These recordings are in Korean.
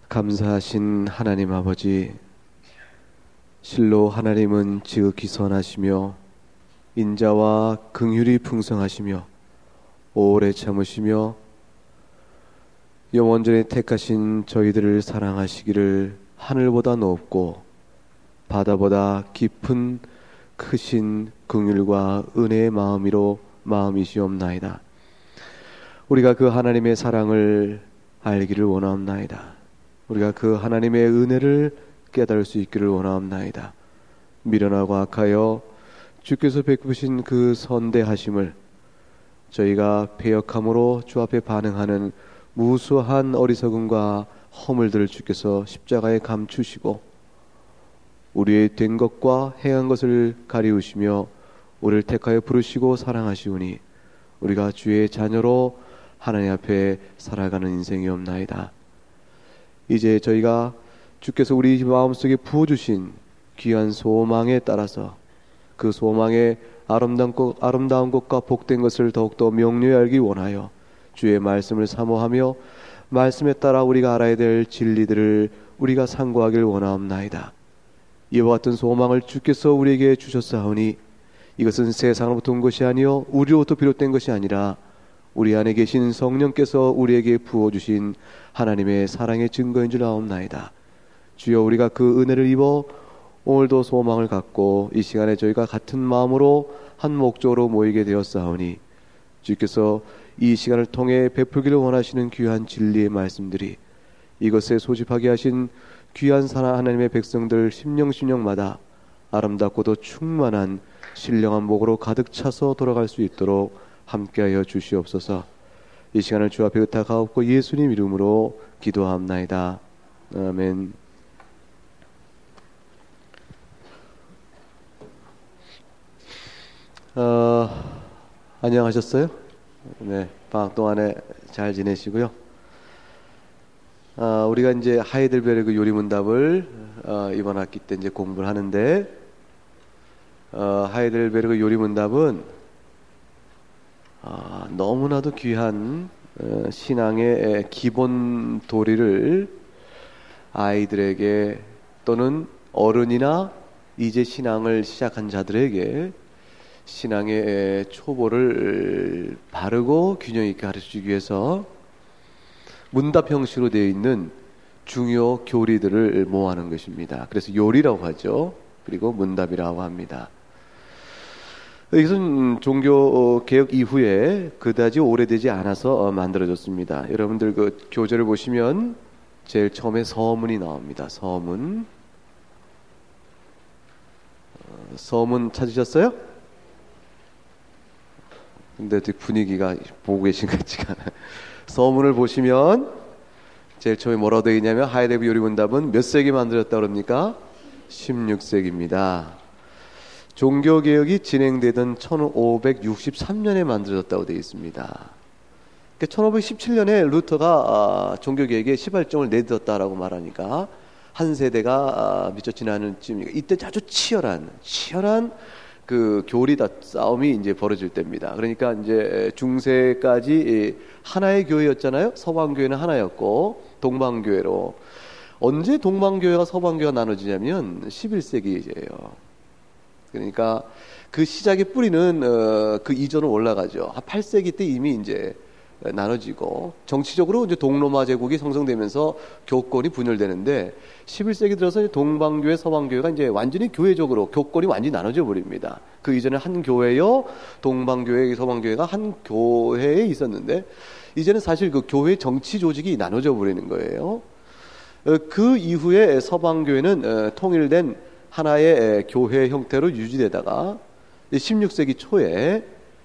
감사하신 하나님 아버지, 실로 하나님은 지극히 선하시며 인자와 긍휼이 풍성하시며 오래 참으시며 영원전에 택하신 저희들을 사랑하시기를 하늘보다 높고 바다보다 깊은 크신 긍휼과 은혜의 마음이시옵나이다. 우리가 그 하나님의 사랑을 알기를 원하옵나이다. 우리가 그 하나님의 은혜를 깨달을 수 있기를 원하옵나이다. 미련하고 악하여 주께서 베푸신 그 선대하심을 저희가 배역함으로 주 앞에 반응하는 무수한 어리석음과 허물들을 주께서 십자가에 감추시고 우리의 된 것과 행한 것을 가리우시며 우리를 택하여 부르시고 사랑하시오니 우리가 주의 자녀로 하나님 앞에 살아가는 인생이옵나이다. 이제 저희가 주께서 우리 마음속에 부어주신 귀한 소망에 따라서 그 소망의 아름다운 것과 복된 것을 더욱더 명료히 알기 원하여 주의 말씀을 사모하며 말씀에 따라 우리가 알아야 될 진리들을 우리가 상고하길 원하옵나이다. 이와 같은 소망을 주께서 우리에게 주셨사오니 이것은 세상으로부터 온 것이 아니요 우리로부터 비롯된 것이 아니라 우리 안에 계신 성령께서 우리에게 부어주신 하나님의 사랑의 증거인 줄 아옵나이다. 주여, 우리가 그 은혜를 입어 오늘도 소망을 갖고 이 시간에 저희가 같은 마음으로 한 목적으로 모이게 되었사오니 주께서 이 시간을 통해 베풀기를 원하시는 귀한 진리의 말씀들이 이것에 소집하게 하신 귀한 하나님의 백성들 심령마다 아름답고도 충만한 신령한 복으로 가득 차서 돌아갈 수 있도록 함께하여 주시옵소서. 이 시간을 주 앞에 의탁하옵고 예수님 이름으로 기도하옵나이다. 아멘. 안녕하셨어요? 네, 방학 동안에 잘 지내시고요. 우리가 이제 하이델베르그 요리문답을 이번 학기 때 이제 공부를 하는데 하이델베르그 요리문답은 너무나도 귀한 신앙의 기본 도리를 아이들에게 또는 어른이나 이제 신앙을 시작한 자들에게 신앙의 초보를 바르고 균형 있게 가르치기 위해서 문답 형식으로 되어 있는 중요 교리들을 모아놓은 것입니다. 그래서 요리라고 하죠. 그리고 문답이라고 합니다. 이것은 종교 개혁 이후에 그다지 오래되지 않아서 만들어졌습니다. 여러분들 그 교재를 보시면 제일 처음에 서문이 나옵니다. 서문 찾으셨어요? 근데 분위기가 보고 계신 것 같지가 않아요. 서문을 보시면 제일 처음에 뭐라고 되어 있냐면 하이델베르그 요리문답은 몇 세기 만들어졌다고 그럽니까? 16세기입니다. 종교개혁이 진행되던 1563년에 만들어졌다고 되어 있습니다. 1517년에 루터가 종교개혁의 시발점을 내딛었다라고 말하니까 한 세대가 미처 지나는 쯤이니까 이때 아주 치열한 그 교리다 싸움이 이제 벌어질 때입니다. 그러니까 이제 중세까지 하나의 교회였잖아요. 서방교회는 하나였고 동방교회로. 언제 동방교회와 서방교회가 나눠지냐면 11세기예요. 그러니까 그 시작의 뿌리는 그 이전으로 올라가죠. 한 8세기 때 이미 이제 나눠지고 정치적으로 이제 동로마 제국이 형성되면서 교권이 분열되는데 11세기 들어서 동방교회, 서방교회가 이제 완전히 교회적으로 교권이 완전히 나눠져 버립니다. 그 이전에 한 교회요, 동방교회, 서방교회가 한 교회에 있었는데 이제는 사실 그 교회 정치 조직이 나눠져 버리는 거예요. 그 이후에 서방교회는 통일된 하나의 교회 형태로 유지되다가 16세기 초에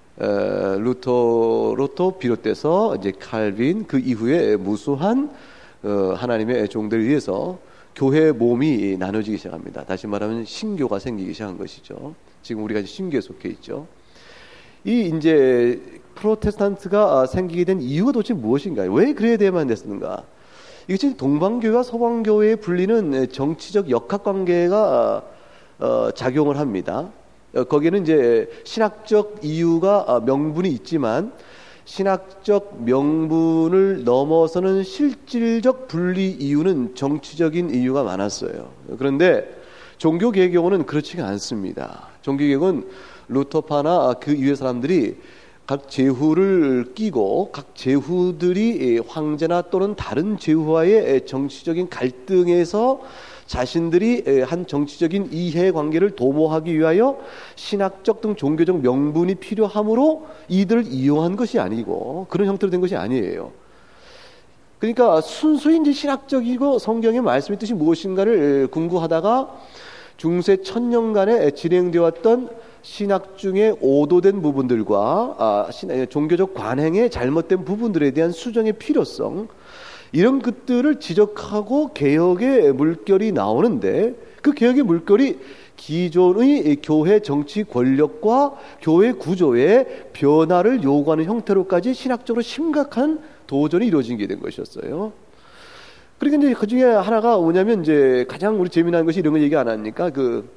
루터로부터 비롯돼서 이제 칼빈 그 이후에 무수한 하나님의 종들에 의해서 교회의 몸이 나눠지기 시작합니다. 다시 말하면 신교가 생기기 시작한 것이죠. 지금 우리가 이제 신교에 속해 있죠. 이 이제 프로테스탄트가 생기게 된 이유가 도대체 무엇인가요? 왜 그래야 돼야만 됐는가? 이것이 동방교회와 서방교회에 불리는 정치적 역학관계가 작용을 합니다. 거기에는 이제 신학적 이유가 명분이 있지만 신학적 명분을 넘어서는 실질적 분리 이유는 정치적인 이유가 많았어요. 그런데 종교개혁의 경우는 그렇지가 않습니다. 종교개혁은 루터파나 그 이후의 사람들이 각 제후를 끼고 각 제후들이 황제나 또는 다른 제후와의 정치적인 갈등에서 자신들이 한 정치적인 이해관계를 도모하기 위하여 신학적 등 종교적 명분이 필요하므로 이들을 이용한 것이 아니고 그런 형태로 된 것이 아니에요. 그러니까 순수히 이제 신학적이고 성경의 말씀의 뜻이 무엇인가를 궁구하다가 중세 1000년간에 진행되어 왔던 신학 중에 오도된 부분들과 종교적 관행의 잘못된 부분들에 대한 수정의 필요성, 이런 것들을 지적하고 개혁의 물결이 나오는데, 그 개혁의 물결이 기존의 교회 정치 권력과 교회 구조의 변화를 요구하는 형태로까지 신학적으로 심각한 도전이 이루어진 게 된 것이었어요. 그러니까 이제 그 중에 하나가 뭐냐면, 이제 가장 우리 재미난 것이 이런 거 얘기 안 하니까,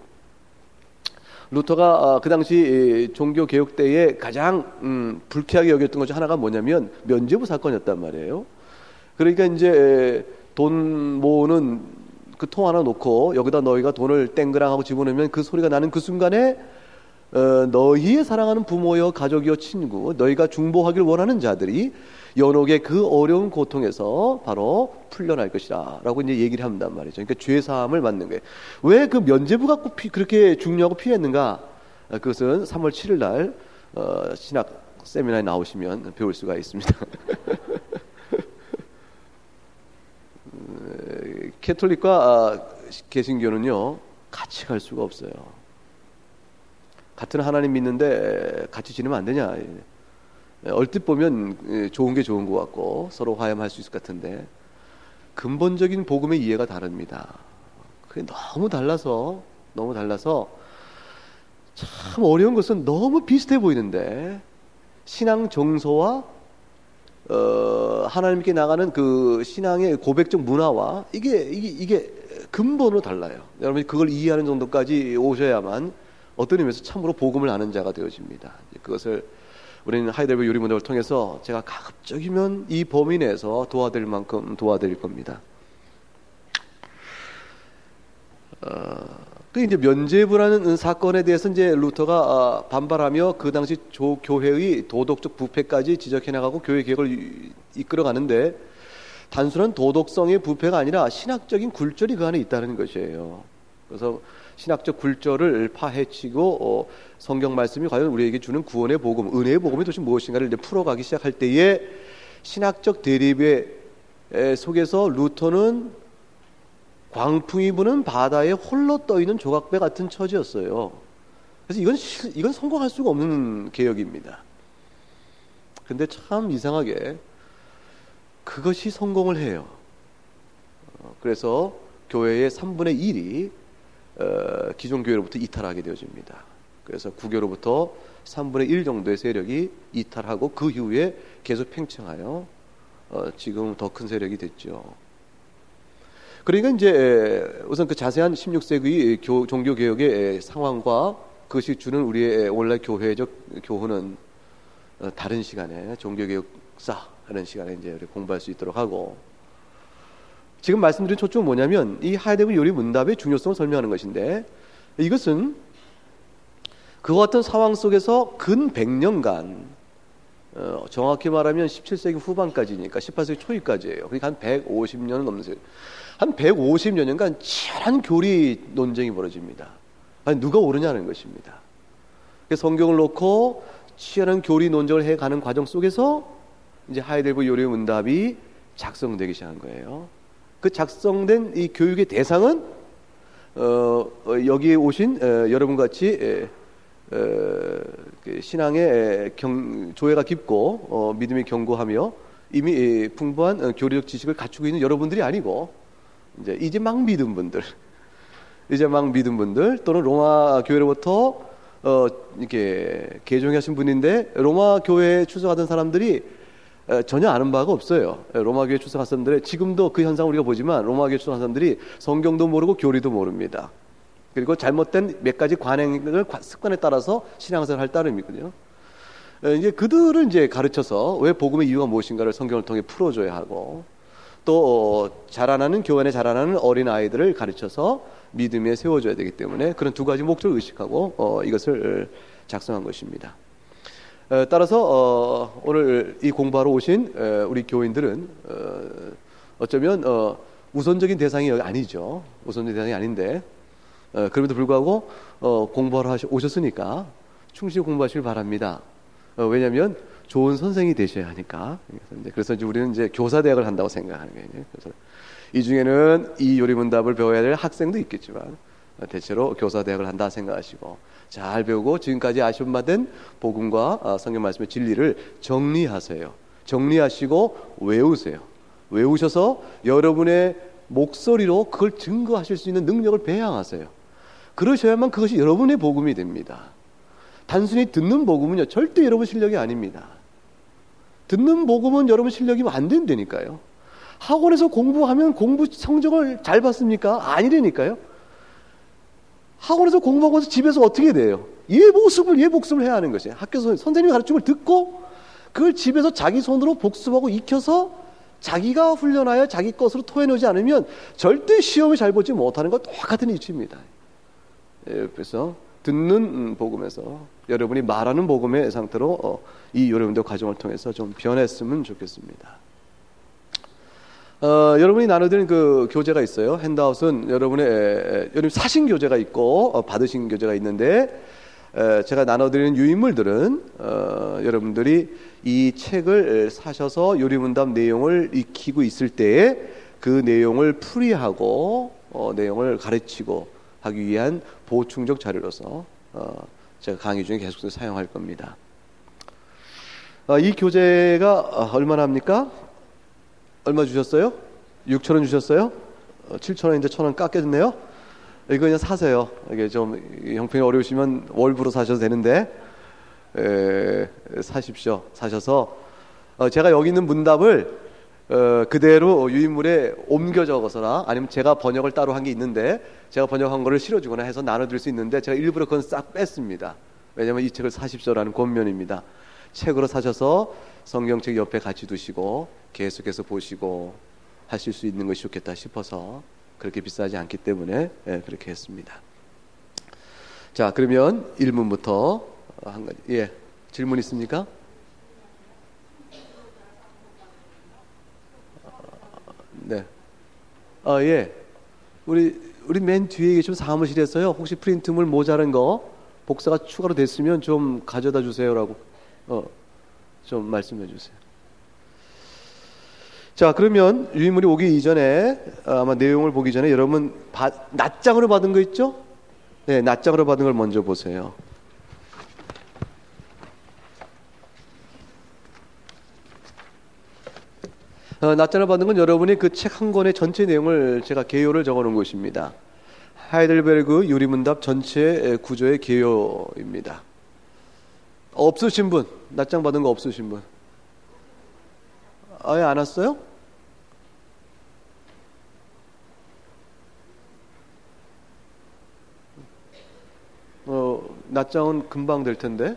루터가 그 당시 종교 개혁 때에 가장 불쾌하게 여겼던 것 중 하나가 뭐냐면 면죄부 사건이었단 말이에요. 그러니까 이제 돈 모으는 그 통 하나 놓고 여기다 너희가 돈을 땡그랑하고 집어넣으면 그 소리가 나는 그 순간에 너희의 사랑하는 부모여 가족이여 친구, 너희가 중보하기를 원하는 자들이 연옥의 그 어려운 고통에서 바로 풀려날 것이라 라고 이제 얘기를 한단 말이죠. 그러니까 죄사함을 받는 거예요. 왜 그 면죄부가 꼭 그렇게 중요하고 필요했는가? 그것은 3월 7일 날 신학 세미나에 나오시면 배울 수가 있습니다. 캐톨릭과 개신교는요 같이 갈 수가 없어요. 같은 하나님 믿는데 같이 지내면 안 되냐? 얼핏 보면 좋은 게 좋은 것 같고 서로 화해할 수 있을 것 같은데 근본적인 복음의 이해가 다릅니다. 그게 너무 달라서 참 어려운 것은 너무 비슷해 보이는데 신앙 정서와 하나님께 나가는 그 신앙의 고백적 문화와 이게 근본으로 달라요. 여러분이 그걸 이해하는 정도까지 오셔야만 어떤 의미에서 참으로 복음을 아는 자가 되어집니다. 그것을 우리는 하이델베르그 요리문답을 통해서 제가 가급적이면 이 범위 내에서 도와드릴 만큼 도와드릴 겁니다. 그 이제 면죄부라는 사건에 대해서 이제 루터가 반발하며 그 당시 교회의 도덕적 부패까지 지적해 나가고 교회 개혁을 이끌어 가는데 단순한 도덕성의 부패가 아니라 신학적인 굴절이 그 안에 있다는 것이에요. 그래서 신학적 굴절을 파헤치고 성경 말씀이 과연 우리에게 주는 구원의 복음, 은혜의 복음이 도대체 무엇인가를 이제 풀어가기 시작할 때에 신학적 대립의 속에서 루터는 광풍이 부는 바다에 홀로 떠있는 조각배 같은 처지였어요. 그래서 이건 성공할 수가 없는 개혁입니다. 근데 참 이상하게 그것이 성공을 해요. 그래서 교회의 3분의 1이 기존 교회로부터 이탈하게 되어집니다. 그래서 구교로부터 3분의 1 정도의 세력이 이탈하고 그 이후에 계속 팽창하여 지금 더 큰 세력이 됐죠. 그러니까 이제 우선 그 자세한 16세기 종교 개혁의 상황과 그것이 주는 우리의 오늘날 교회적 교훈은 다른 시간에 종교 개혁사 하는 시간에 이제 우리 공부할 수 있도록 하고, 지금 말씀드린 초점은 뭐냐면 이 하이델베르그 요리 문답의 중요성을 설명하는 것인데, 이것은 그와 같은 상황 속에서 근 100년간 정확히 말하면 17세기 후반까지니까 18세기 초기까지예요. 그러니까 한 150년은 넘는 세월. 한 150여 년간 치열한 교리 논쟁이 벌어집니다. 아니, 누가 옳으냐는 것입니다. 성경을 놓고 치열한 교리 논쟁을 해가는 과정 속에서 이제 하이델베르그 요리 문답이 작성되기 시작한 거예요. 그 작성된 이 교육의 대상은 여기에 오신 여러분 같이 신앙의 조예가 깊고 믿음이 견고하며 이미 풍부한 교리적 지식을 갖추고 있는 여러분들이 아니고 이제 막 믿은 분들, 또는 로마 교회로부터 이렇게 개종하신 분인데 로마 교회에 출석하던 사람들이 전혀 아는 바가 없어요. 로마 교회 출석한 사람들의 지금도 그 현상 우리가 보지만 로마 교회 출석한 사람들이 성경도 모르고 교리도 모릅니다. 그리고 잘못된 몇 가지 관행을 습관에 따라서 신앙생활을 할 따름이거든요. 이제 그들을 이제 가르쳐서 왜 복음의 이유가 무엇인가를 성경을 통해 풀어줘야 하고, 또 자라나는 교회 안에 자라나는 어린 아이들을 가르쳐서 믿음에 세워줘야 되기 때문에 그런 두 가지 목적을 의식하고 이것을 작성한 것입니다. 따라서 오늘 이 공부하러 오신 우리 교인들은 어쩌면 우선적인 대상이 아니죠. 우선적인 대상이 아닌데 그럼에도 불구하고 공부하러 오셨으니까 충실히 공부하시길 바랍니다. 왜냐하면 좋은 선생이 되셔야 하니까. 그래서 이제 우리는 이제 교사 대학을 한다고 생각하는 거예요. 그래서 이 중에는 이 요리문답을 배워야 될 학생도 있겠지만 대체로 교사 대학을 한다 생각하시고 잘 배우고 지금까지 아시험받은 복음과 성경 말씀의 진리를 정리하세요. 정리하시고 외우세요. 외우셔서 여러분의 목소리로 그걸 증거하실 수 있는 능력을 배양하세요. 그러셔야만 그것이 여러분의 복음이 됩니다. 단순히 듣는 복음은요, 절대 여러분 실력이 아닙니다. 듣는 복음은 여러분 실력이 안 된다니까요. 학원에서 공부하면 공부 성적을 잘 받습니까? 아니라니까요. 학원에서 공부하고 집에서 어떻게 돼요? 복습을 해야 하는 것이에요. 학교에서 선생님이 가르친 걸 듣고 그걸 집에서 자기 손으로 복습하고 익혀서 자기가 훈련하여 자기 것으로 토해내지 않으면 절대 시험을 잘 보지 못하는 것 똑같은 이치입니다. 그래서 듣는 복음에서 여러분이 말하는 복음의 상태로 이 요리문답 과정을 통해서 좀 변했으면 좋겠습니다. 여러분이 나눠드린 그 교재가 있어요. 핸드아웃은 여러분 사신 교재가 있고 받으신 교재가 있는데 제가 나눠드리는 유인물들은 여러분들이 이 책을 사셔서 요리문답 내용을 익히고 있을 때에 그 내용을 풀이하고 내용을 가르치고 하기 위한 보충적 자료로서 제가 강의 중에 계속해서 사용할 겁니다. 이 교재가 얼마나 합니까? 얼마 주셨어요? 6,000원 주셨어요? 7,000원인데 1,000원 깎여졌네요? 이거 그냥 사세요. 이게 좀 형편이 어려우시면 월부로 사셔도 되는데 사십시오. 사셔서 제가 여기 있는 문답을 그대로 유인물에 옮겨 적어서라, 아니면 제가 번역을 따로 한 게 있는데 제가 번역한 거를 실어주거나 해서 나눠드릴 수 있는데 제가 일부러 그건 싹 뺐습니다. 왜냐하면 이 책을 사십시오라는 권면입니다. 책으로 사셔서 성경책 옆에 같이 두시고 계속해서 보시고 하실 수 있는 것이 좋겠다 싶어서 그렇게 비싸지 않기 때문에 그렇게 했습니다. 자, 그러면 1문부터 한 가지. 질문 있습니까? 네. 우리 맨 뒤에 계신 사무실에서요, 혹시 프린트물 모자란 거 복사가 추가로 됐으면 좀 가져다 주세요라고 좀 말씀해 주세요. 자, 그러면 유인물이 오기 이전에 아마 내용을 보기 전에 여러분 낱장으로 받은 거 있죠? 네, 낱장으로 받은 걸 먼저 보세요. 낱장으로 받은 건 여러분이 그 책 한 권의 전체 내용을 제가 개요를 적어놓은 것입니다. 하이델베르그 요리문답 전체 구조의 개요입니다. 없으신 분, 낱장 받은 거 없으신 분? 아예 안 왔어요? 낱장은 금방 될 텐데.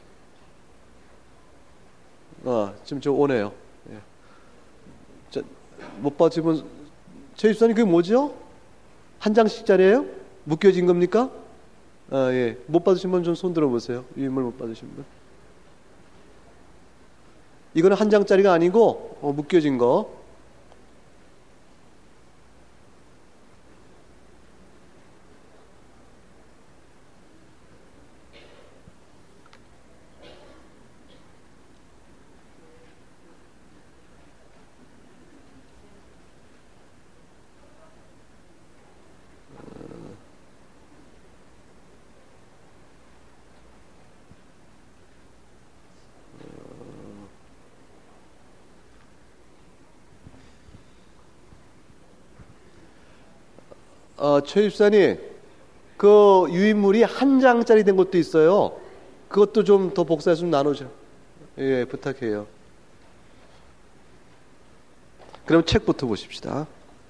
지금 저 오네요. 자, 못 받으면 최 집사님 그게 뭐죠? 한 장씩짜리예요? 묶여진 겁니까? 예. 못 받으신 분 좀 손 들어보세요. 유인물 못 받으신 분. 이거는 한 장짜리가 아니고 묶여진 거. 최 집사님, 그 유인물이 한 장짜리 된 것도 있어요. 그것도 좀 더 복사해서 좀 나누죠. 예, 부탁해요. 그럼 책부터 보십시다.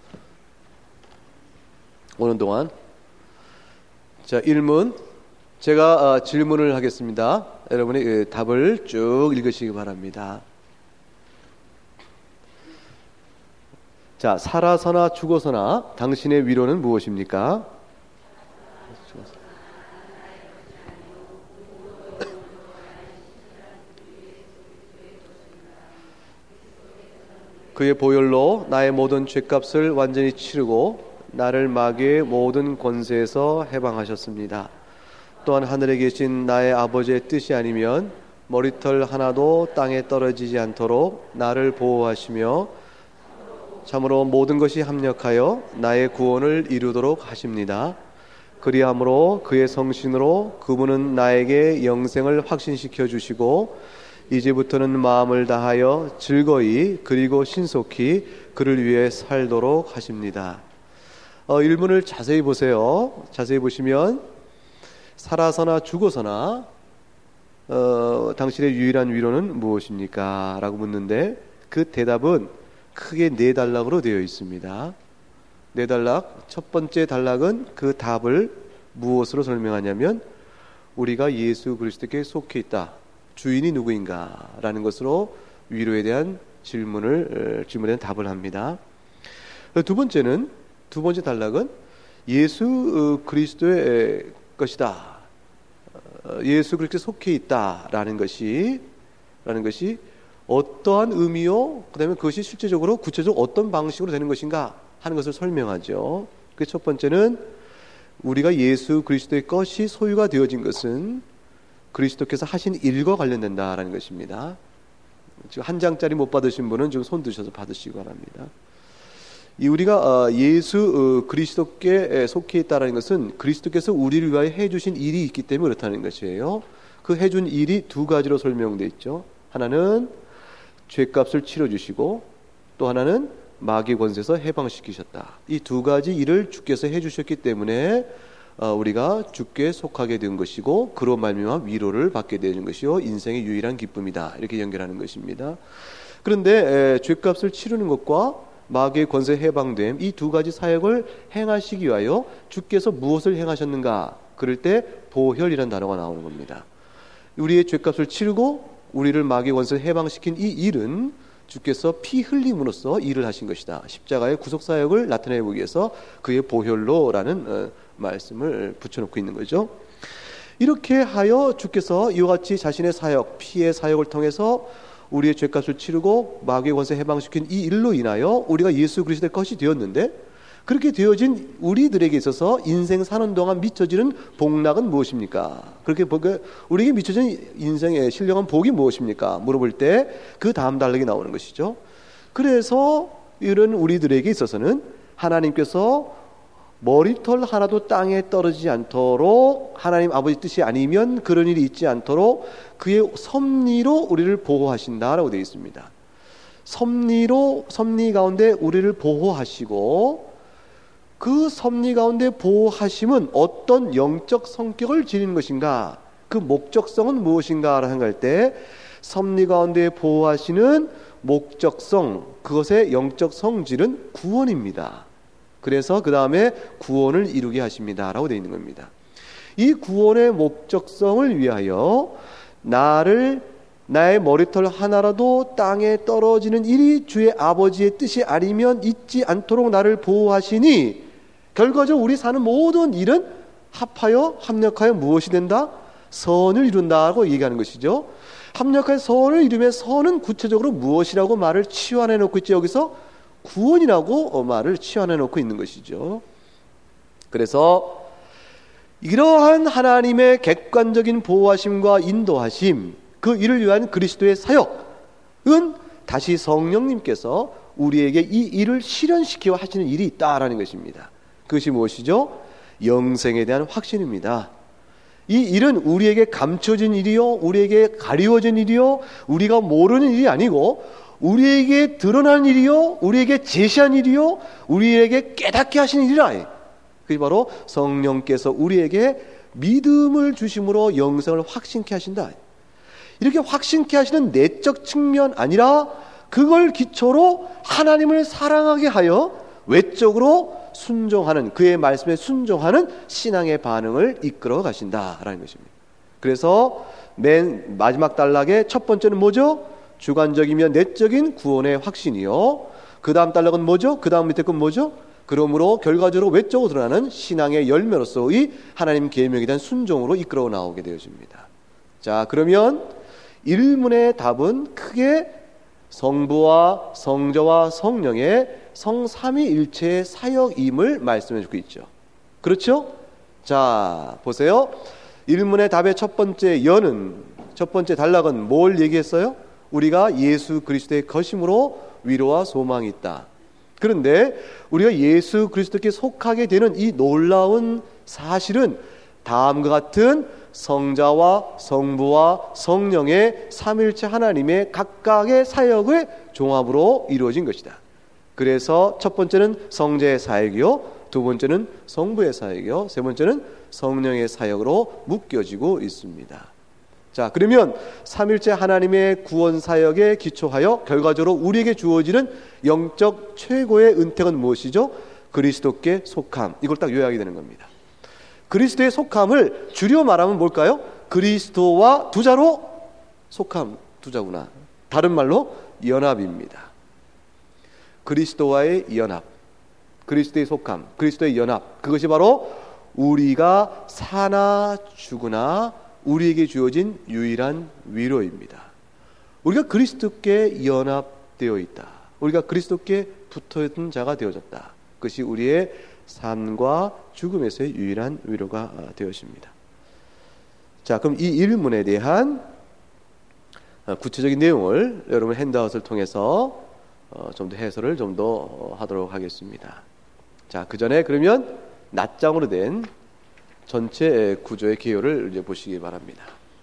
오는 동안. 자, 1문. 제가 질문을 하겠습니다. 여러분이 그 답을 쭉 읽으시기 바랍니다. 자, 살아서나 죽어서나 당신의 위로는 무엇입니까? 그의 보혈로 나의 모든 죄값을 완전히 치르고 나를 마귀의 모든 권세에서 해방하셨습니다. 또한 하늘에 계신 나의 아버지의 뜻이 아니면 머리털 하나도 땅에 떨어지지 않도록 나를 보호하시며 참으로 모든 것이 합력하여 나의 구원을 이루도록 하십니다. 그리함으로 그의 성신으로 그분은 나에게 영생을 확신시켜 주시고 이제부터는 마음을 다하여 즐거이 그리고 신속히 그를 위해 살도록 하십니다. 1문을 자세히 보세요. 자세히 보시면 살아서나 죽어서나 당신의 유일한 위로는 무엇입니까? 라고 묻는데 그 대답은 크게 4단락으로 되어 있습니다. 4단락. 첫 번째 단락은 그 답을 무엇으로 설명하냐면 우리가 예수 그리스도께 속해 있다. 주인이 누구인가? 라는 것으로 위로에 대한 질문에 대한 답을 합니다. 두 번째 단락은 예수 그리스도의 것이다. 예수 그리스도에 속해 있다라는 것이 어떠한 의미요? 그다음에 그것이 실제적으로 구체적으로 어떤 방식으로 되는 것인가 하는 것을 설명하죠. 그 첫 번째는 우리가 예수 그리스도의 것이 소유가 되어진 것은 그리스도께서 하신 일과 관련된다라는 것입니다. 지금 한 장짜리 못 받으신 분은 좀 손 드셔서 받으시기 바랍니다. 우리가 예수 그리스도께 속해 있다라는 것은 그리스도께서 우리를 위하여 해주신 일이 있기 때문에 그렇다는 것이에요. 그 해준 일이 2가지로 설명되어 있죠. 하나는 죄값을 치러주시고 또 하나는 마귀 권세에서 해방시키셨다. 이 2가지 일을 주께서 해주셨기 때문에 우리가 주께 속하게 된 것이고 그로 말미암아 위로를 받게 되는 것이요 인생의 유일한 기쁨이다. 이렇게 연결하는 것입니다. 그런데 죄값을 치르는 것과 마귀의 권세 해방됨 이 2가지 사역을 행하시기 위하여 주께서 무엇을 행하셨는가? 그럴 때 보혈이라는 단어가 나오는 겁니다. 우리의 죄값을 치르고 우리를 마귀의 권세에서 해방시킨 이 일은 주께서 피 흘림으로써 일을 하신 것이다. 십자가의 구속사역을 나타내보기 위해서 그의 보혈로라는 말씀을 붙여놓고 있는 거죠. 이렇게 하여 주께서 이와 같이 자신의 사역, 피의 사역을 통해서 우리의 죄값을 치르고 마귀의 권세 해방시킨 이 일로 인하여 우리가 예수 그리스도의 것이 되었는데 그렇게 되어진 우리들에게 있어서 인생 사는 동안 미쳐지는 복락은 무엇입니까? 그렇게 우리에게 미쳐진 인생의 신령한 복이 무엇입니까? 물어볼 때 그 다음 단락이 나오는 것이죠. 그래서 이런 우리들에게 있어서는 하나님께서 머리털 하나도 땅에 떨어지지 않도록 하나님 아버지 뜻이 아니면 그런 일이 있지 않도록 그의 섭리로 우리를 보호하신다라고 되어 있습니다. 섭리 가운데 우리를 보호하시고 그 섭리 가운데 보호하심은 어떤 영적 성격을 지니는 것인가? 그 목적성은 무엇인가 생각할 때 섭리 가운데 보호하시는 목적성, 그것의 영적 성질은 구원입니다. 그래서 그 다음에 구원을 이루게 하십니다 라고 되어 있는 겁니다. 이 구원의 목적성을 위하여 나의 머리털 하나라도 땅에 떨어지는 일이 주의 아버지의 뜻이 아니면 있지 않도록 나를 보호하시니 결과적으로 우리 사는 모든 일은 합력하여 무엇이 된다? 선을 이룬다고 얘기하는 것이죠. 합력하여 선을 이루면 선은 구체적으로 무엇이라고 말을 치환해 놓고 있죠. 여기서 구원이라고 말을 치환해 놓고 있는 것이죠. 그래서 이러한 하나님의 객관적인 보호하심과 인도하심, 그 일을 위한 그리스도의 사역은 다시 성령님께서 우리에게 이 일을 실현시키어 하시는 일이 있다라는 것입니다. 그것이 무엇이죠? 영생에 대한 확신입니다. 이 일은 우리에게 감춰진 일이요, 우리에게 가리워진 일이요, 우리가 모르는 일이 아니고 우리에게 드러난 일이요, 우리에게 제시한 일이요, 우리에게 깨닫게 하신 일이라. 그게 바로 성령께서 우리에게 믿음을 주심으로 영생을 확신케 하신다. 이렇게 확신케 하시는 내적 측면 아니라 그걸 기초로 하나님을 사랑하게 하여 외적으로 순종하는, 그의 말씀에 순종하는 신앙의 반응을 이끌어 가신다라는 것입니다. 그래서 맨 마지막 단락의 첫 번째는 뭐죠? 주관적이며 내적인 구원의 확신이요. 그 다음 단락은 뭐죠? 그 다음 밑에 건 뭐죠? 그러므로 결과적으로 외적으로 드러나는 신앙의 열매로서의 하나님 계명에 대한 순종으로 이끌어 나오게 되어집니다. 자, 그러면 1문의 답은 크게 성부와 성자와 성령의 성삼위일체의 사역임을 말씀해 주고 있죠. 그렇죠? 자, 보세요. 1문의 답의 첫 번째 단락은 뭘 얘기했어요? 우리가 예수 그리스도의 것임으로 위로와 소망이 있다. 그런데 우리가 예수 그리스도께 속하게 되는 이 놀라운 사실은 다음과 같은 성자와 성부와 성령의 삼위일체 하나님의 각각의 사역의 종합으로 이루어진 것이다. 그래서 첫 번째는 성자의 사역이요, 두 번째는 성부의 사역이요, 세 번째는 성령의 사역으로 묶여지고 있습니다. 자, 그러면 삼위일체 하나님의 구원 사역에 기초하여 결과적으로 우리에게 주어지는 영적 최고의 은택은 무엇이죠? 그리스도께 속함. 이걸 딱 요약이 되는 겁니다. 그리스도의 속함을 줄여 말하면 뭘까요? 그리스도와 두자로 속함, 두자구나. 다른 말로 연합입니다. 그리스도와의 연합, 그리스도의 속함, 그리스도의 연합, 그것이 바로 우리가 사나 죽으나 우리에게 주어진 유일한 위로입니다. 우리가 그리스도께 연합되어 있다. 우리가 그리스도께 붙어있는 자가 되어졌다. 그것이 우리의 삶과 죽음에서의 유일한 위로가 되어집니다. 자, 그럼 이 1문에 대한 구체적인 내용을 여러분 핸드아웃을 통해서 좀 더 해설을 좀 더 하도록 하겠습니다. 자, 그 전에 그러면 낱장으로 된 전체 구조의 개요를 이제 보시기 바랍니다.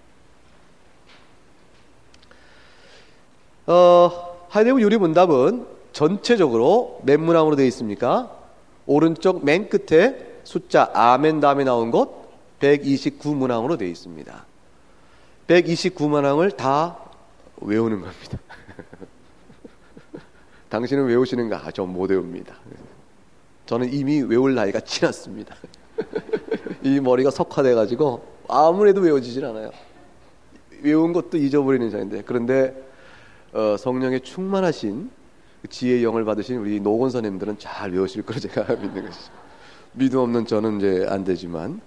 하이데거 요리문답은 전체적으로 몇 문항으로 되어 있습니까? 오른쪽 맨 끝에 숫자 아멘 다음에 나온 것 129문항으로 되어 있습니다. 129문항을 다 외우는 겁니다. 당신은 외우시는가? 저 못 외웁니다. 저는 이미 외울 나이가 지났습니다. 이 머리가 석화돼가지고 아무래도 외워지질 않아요. 외운 것도 잊어버리는 자인데, 그런데 성령의 충만하신 지혜의 영을 받으신 우리 노건 선생님들은 잘 외우실 거로 제가 믿는 것이죠. 믿음 없는 저는 이제 안 되지만,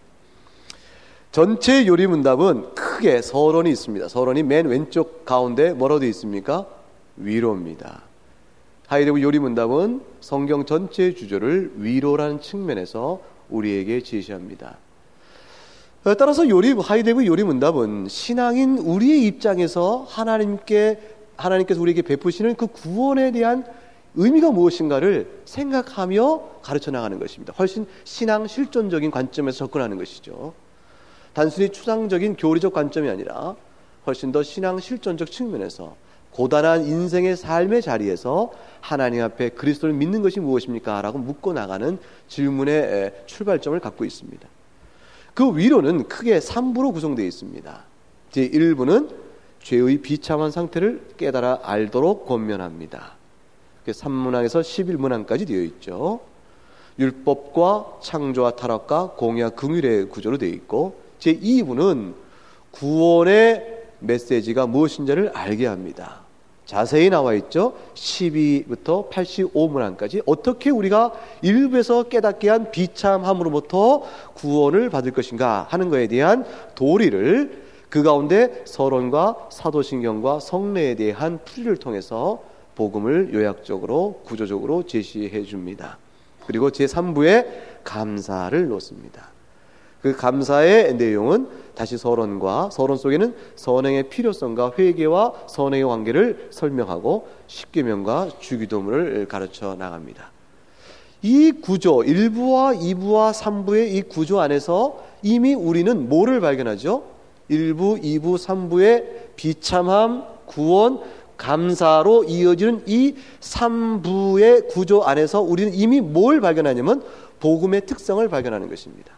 전체 요리문답은 크게 서론이 있습니다. 서론이 맨 왼쪽 가운데 뭐라고 되어 있습니까? 위로입니다. 하이데거 요리문답은 성경 전체의 주제를 위로라는 측면에서 우리에게 제시합니다. 따라서 하이데거 요리문답은 신앙인 우리의 입장에서 하나님께서 우리에게 베푸시는 그 구원에 대한 의미가 무엇인가를 생각하며 가르쳐 나가는 것입니다. 훨씬 신앙 실존적인 관점에서 접근하는 것이죠. 단순히 추상적인 교리적 관점이 아니라 훨씬 더 신앙 실존적 측면에서 고단한 인생의 삶의 자리에서 하나님 앞에 그리스도를 믿는 것이 무엇입니까? 라고 묻고 나가는 질문의 출발점을 갖고 있습니다. 그 위로는 크게 3부로 구성되어 있습니다. 제1부는 죄의 비참한 상태를 깨달아 알도록 권면합니다. 3문항에서 11문항까지 되어 있죠. 율법과 창조와 타락과 공의와 긍휼의 구조로 되어 있고, 제2부는 구원의 메시지가 무엇인지를 알게 합니다. 자세히 나와 있죠. 12부터 85문항까지 어떻게 우리가 일부에서 깨닫게 한 비참함으로부터 구원을 받을 것인가 하는 것에 대한 도리를 그 가운데 서론과 사도신경과 성례에 대한 풀이를 통해서 복음을 요약적으로 구조적으로 제시해 줍니다. 그리고 제3부에 감사를 놓습니다. 그 감사의 내용은 다시 서론 속에는 선행의 필요성과 회개와 선행의 관계를 설명하고 십계명과 주기도문을 가르쳐 나갑니다. 이 구조 1부와 2부와 3부의 이 구조 안에서 이미 우리는 뭐를 발견하죠? 1부, 2부, 3부의 비참함, 구원, 감사로 이어지는 이 3부의 구조 안에서 우리는 이미 뭘 발견하냐면 복음의 특성을 발견하는 것입니다.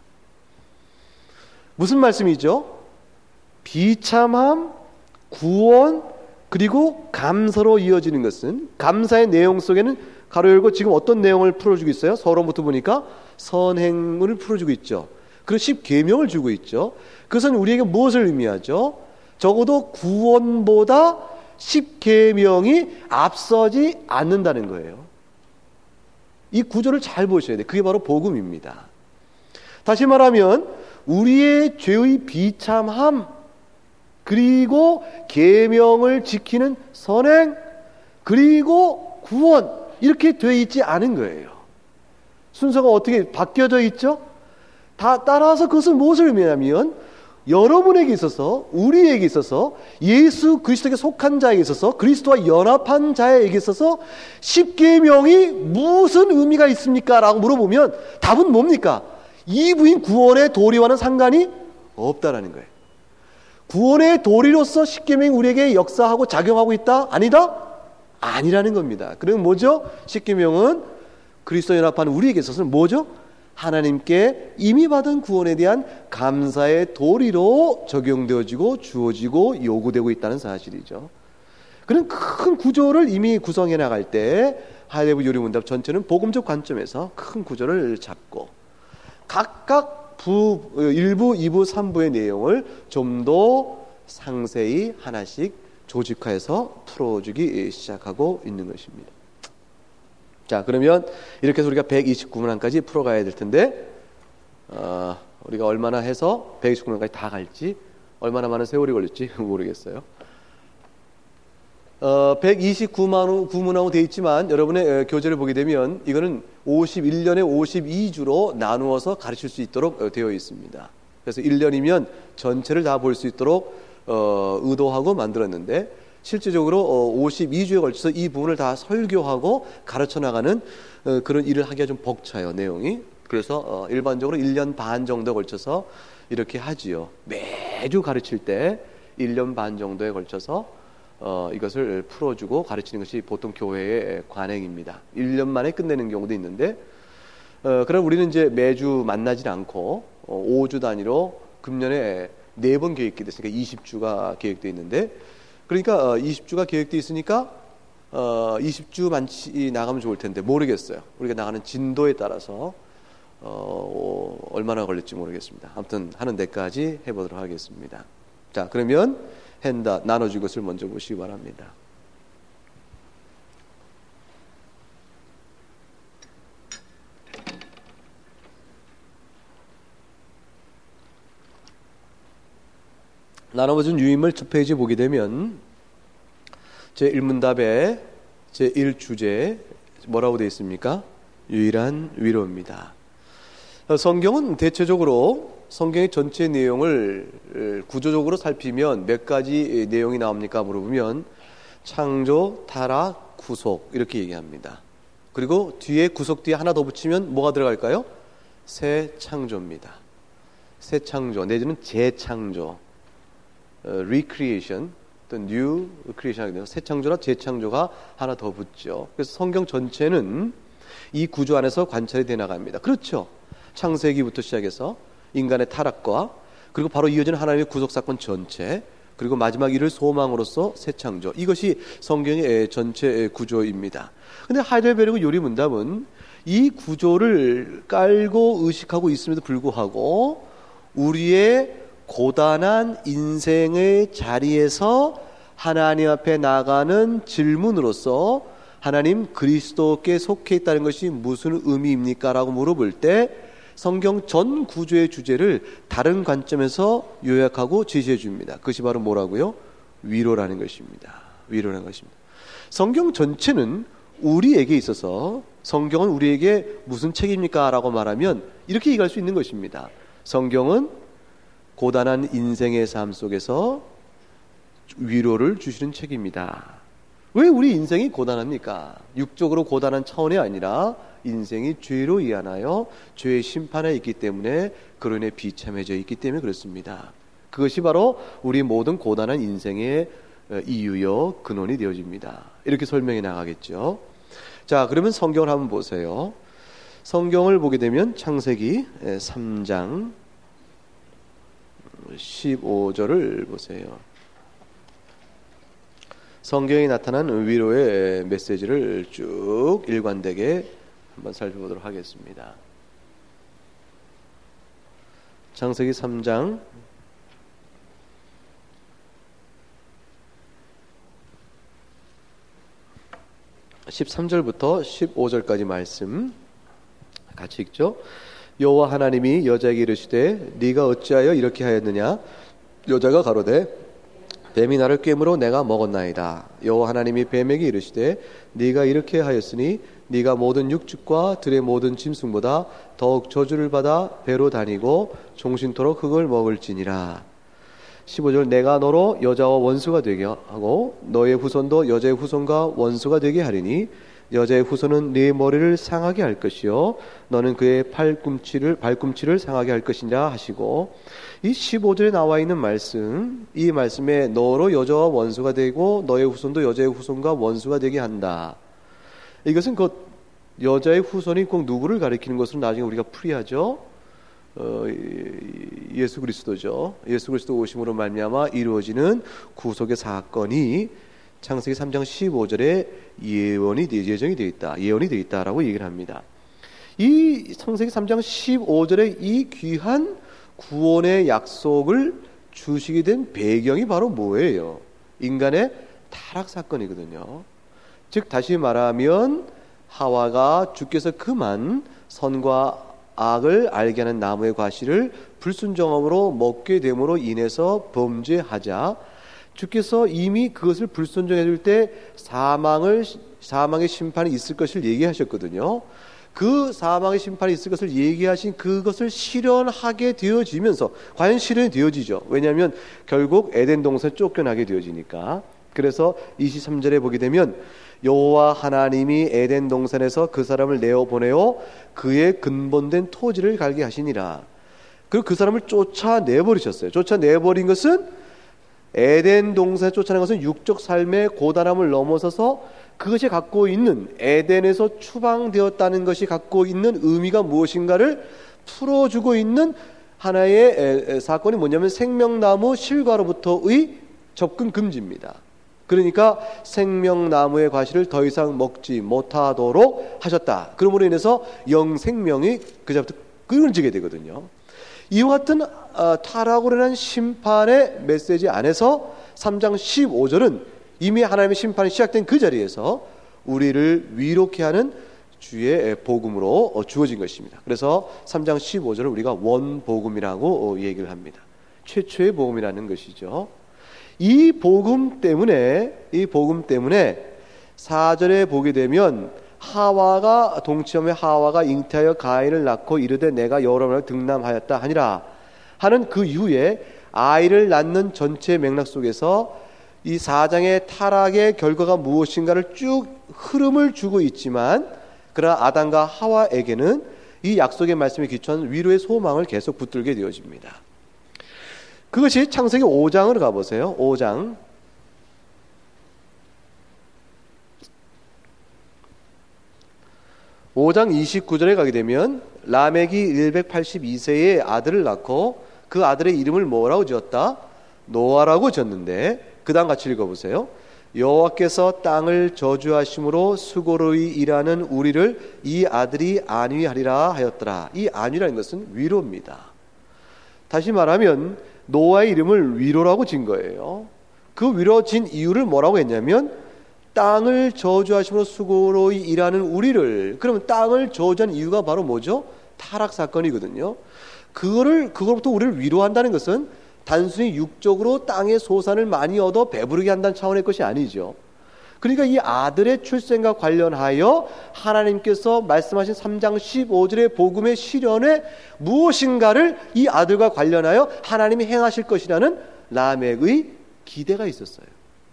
무슨 말씀이죠? 비참함, 구원, 그리고 감사로 이어지는 것은, 감사의 내용 속에는 가로 열고 지금 어떤 내용을 풀어주고 있어요? 서론부터 보니까 선행을 풀어주고 있죠. 그리고 10계명을 주고 있죠. 그것은 우리에게 무엇을 의미하죠? 적어도 구원보다 10계명이 앞서지 않는다는 거예요. 이 구조를 잘 보셔야 돼요. 그게 바로 복음입니다. 다시 말하면 우리의 죄의 비참함, 그리고 계명을 지키는 선행, 그리고 구원, 이렇게 되어 있지 않은 거예요. 순서가 어떻게 바뀌어져 있죠? 다 따라서 그것은 무엇을 의미하냐면 여러분에게 있어서, 우리에게 있어서, 예수 그리스도에게 속한 자에게 있어서, 그리스도와 연합한 자에게 있어서 10계명이 무슨 의미가 있습니까? 라고 물어보면 답은 뭡니까? 이 부인 구원의 도리와는 상관이 없다라는 거예요. 구원의 도리로서 10계명이 우리에게 역사하고 작용하고 있다? 아니다? 아니라는 겁니다. 그럼 뭐죠? 10계명은 그리스도 연합한 우리에게 있어서는 뭐죠? 하나님께 이미 받은 구원에 대한 감사의 도리로 적용되어지고 주어지고 요구되고 있다는 사실이죠. 그런 큰 구조를 이미 구성해 나갈 때 하이데르베르 요리문답 전체는 복음적 관점에서 큰 구조를 잡고 각각 1부, 2부, 3부의 내용을 좀 더 상세히 하나씩 조직화해서 풀어주기 시작하고 있는 것입니다. 자, 그러면 이렇게 해서 우리가 129문항까지 풀어가야 될 텐데 우리가 얼마나 해서 129문항까지 다 갈지, 얼마나 많은 세월이 걸릴지 모르겠어요. 129문항으로 되어 있지만 여러분의 교재를 보게 되면 이거는 51년에 52주로 나누어서 가르칠 수 있도록 되어 있습니다. 그래서 1년이면 전체를 다 볼 수 있도록 의도하고 만들었는데 실제적으로 52주에 걸쳐서 이 부분을 다 설교하고 가르쳐 나가는 그런 일을 하기가 좀 벅차요, 내용이. 그래서 일반적으로 1년 반 정도에 걸쳐서 이렇게 하지요. 매주 가르칠 때 1년 반 정도에 걸쳐서 이것을 풀어주고 가르치는 것이 보통 교회의 관행입니다. 1년 만에 끝내는 경우도 있는데 그럼 우리는 이제 매주 만나질 않고 5주 단위로 금년에 4번 계획이 됐으니까 20주가 계획되어 있는데, 그러니까 20주가 계획되어 있으니까 20주 많이 나가면 좋을 텐데 모르겠어요. 우리가 나가는 진도에 따라서 얼마나 걸릴지 모르겠습니다. 아무튼 하는 데까지 해보도록 하겠습니다. 자, 그러면 핸다 나눠준 것을 먼저 보시기 바랍니다. 나눠준 유인물 첫 페이지 보게 되면 제1문답에 제1주제 뭐라고 되어 있습니까? 유일한 위로입니다. 성경은 대체적으로 성경의 전체 내용을 구조적으로 살피면 몇 가지 내용이 나옵니까? 물어보면 창조, 타락, 구속 이렇게 얘기합니다. 그리고 뒤에 구속 뒤에 하나 더 붙이면 뭐가 들어갈까요? 새 창조입니다. 새 창조 내지는 재창조, recreation, 또 new creation 하게 돼요. 새 창조나 재창조가 하나 더 붙죠. 그래서 성경 전체는 이 구조 안에서 관찰이 돼 나갑니다. 그렇죠. 창세기부터 시작해서 인간의 타락과 그리고 바로 이어지는 하나님의 구속사건 전체, 그리고 마지막 일을 소망으로서 새 창조, 이것이 성경의 전체 구조입니다. 그런데 하이델베르그 요리문답은 이 구조를 깔고 의식하고 있음에도 불구하고 우리의 고단한 인생의 자리에서 하나님 앞에 나가는 질문으로서 하나님 그리스도께 속해 있다는 것이 무슨 의미입니까? 라고 물어볼 때 성경 전 구조의 주제를 다른 관점에서 요약하고 제시해 줍니다. 그것이 바로 뭐라고요? 위로라는 것입니다. 위로라는 것입니다. 성경 전체는 우리에게 있어서 성경은 우리에게 무슨 책입니까? 라고 말하면 이렇게 얘기할 수 있는 것입니다. 성경은 고단한 인생의 삶 속에서 위로를 주시는 책입니다. 왜 우리 인생이 고단합니까? 육적으로 고단한 차원이 아니라 인생이 죄로 인하여 죄의 심판에 있기 때문에 그로 인해 비참해져 있기 때문에 그렇습니다. 그것이 바로 우리 모든 고단한 인생의 이유요 근원이 되어집니다. 이렇게 설명해 나가겠죠. 자, 그러면 성경을 한번 보세요. 성경을 보게 되면 창세기 3장 15절을 보세요. 성경에 나타난 위로의 메시지를 쭉 일관되게 한번 살펴보도록 하겠습니다. 창세기 3장 13절부터 15절까지 말씀 같이 읽죠. 여호와 하나님이 여자에게 이르시되 네가 어찌하여 이렇게 하였느냐. 여자가 가로되 뱀이 나를 꿰므로 내가 먹었나이다. 여호와 하나님이 뱀에게 이르시되 네가 이렇게 하였으니 네가 모든 육축과 들의 모든 짐승보다 더욱 저주를 받아 배로 다니고 종신토록 흙을 먹을지니라. 15절 내가 너로 여자와 원수가 되게 하고 너의 후손도 여자의 후손과 원수가 되게 하리니 여자의 후손은 네 머리를 상하게 할 것이요 너는 그의 발꿈치를 상하게 할 것이냐 하시고, 이 15절에 나와 있는 말씀, 이 말씀에 너로 여자와 원수가 되고 너의 후손도 여자의 후손과 원수가 되게 한다. 이것은 그 여자의 후손이 꼭 누구를 가리키는 것으로 나중에 우리가 풀이하죠. 예수 그리스도죠. 예수 그리스도 오심으로 말미암아 이루어지는 구속의 사건이 창세기 3장 15절에 예정이 되어 있다. 예언이 되어 있다라고 얘기를 합니다. 이 창세기 3장 15절에 이 귀한 구원의 약속을 주시게 된 배경이 바로 뭐예요? 인간의 타락 사건이거든요. 즉 다시 말하면 하와가 주께서 그만 선과 악을 알게 하는 나무의 과실을 불순종함으로 먹게 됨으로 인해서 범죄하자 주께서 이미 그것을 불순종해 줄 때 사망의 심판이 있을 것을 얘기하셨거든요. 그 사망의 심판이 있을 것을 얘기하신 그것을 실현하게 되어지면서, 과연 실현이 되어지죠. 왜냐하면 결국 에덴 동산에 쫓겨나게 되어지니까. 그래서 23절에 보게 되면 여호와 하나님이 에덴 동산에서 그 사람을 내어보내어 그의 근본된 토지를 갈게 하시니라. 그리고 그 사람을 쫓아내버리셨어요. 쫓아내버린 것은, 에덴 동산에 쫓아낸 것은 육적 삶의 고단함을 넘어서서 그것이 갖고 있는, 에덴에서 추방되었다는 것이 갖고 있는 의미가 무엇인가를 풀어주고 있는 하나의 사건이 뭐냐면 생명나무 실과로부터의 접근 금지입니다. 그러니까 생명나무의 과실을 더 이상 먹지 못하도록 하셨다. 그러므로 인해서 영생명이 그자부터 끊어지게 되거든요. 이와 같은 타락으로 인한 심판의 메시지 안에서 3장 15절은 이미 하나님의 심판이 시작된 그 자리에서 우리를 위로케 하는 주의 복음으로 주어진 것입니다. 그래서 3장 15절을 우리가 원복음이라고 얘기를 합니다. 최초의 복음이라는 것이죠. 이 복음 때문에 4절에 보게 되면 동치함의 하와가 잉태하여 가인을 낳고 이르되 내가 여러 명을 등남하였다 하니라 하는 그 이후에 아이를 낳는 전체 맥락 속에서 이 4장의 타락의 결과가 무엇인가를 쭉 흐름을 주고 있지만, 그러나 아담과 하와에게는 이 약속의 말씀에 기초한 위로의 소망을 계속 붙들게 되어집니다. 그것이 창세기 5장으로 가보세요. 5장 29절에 가게 되면 라멕이 182세의 아들을 낳고 그 아들의 이름을 뭐라고 지었다? 노아라고 지었는데, 그 다음 같이 읽어보세요. 여호와께서 땅을 저주하심으로 수고로이 일하는 우리를 이 아들이 안위하리라 하였더라. 이 안위라는 것은 위로입니다. 다시 말하면 노아의 이름을 위로라고 진 거예요. 그 위로 진 이유를 뭐라고 했냐면 땅을 저주하심으로 수고로이 일하는 우리를. 그러면 땅을 저주한 이유가 바로 뭐죠? 타락 사건이거든요. 그거로부터 우리를 위로한다는 것은 단순히 육적으로 땅의 소산을 많이 얻어 배부르게 한다는 차원의 것이 아니죠. 그러니까 이 아들의 출생과 관련하여 하나님께서 말씀하신 3장 15절의 복음의 실현에 무엇인가를 이 아들과 관련하여 하나님이 행하실 것이라는 라멕의 기대가 있었어요.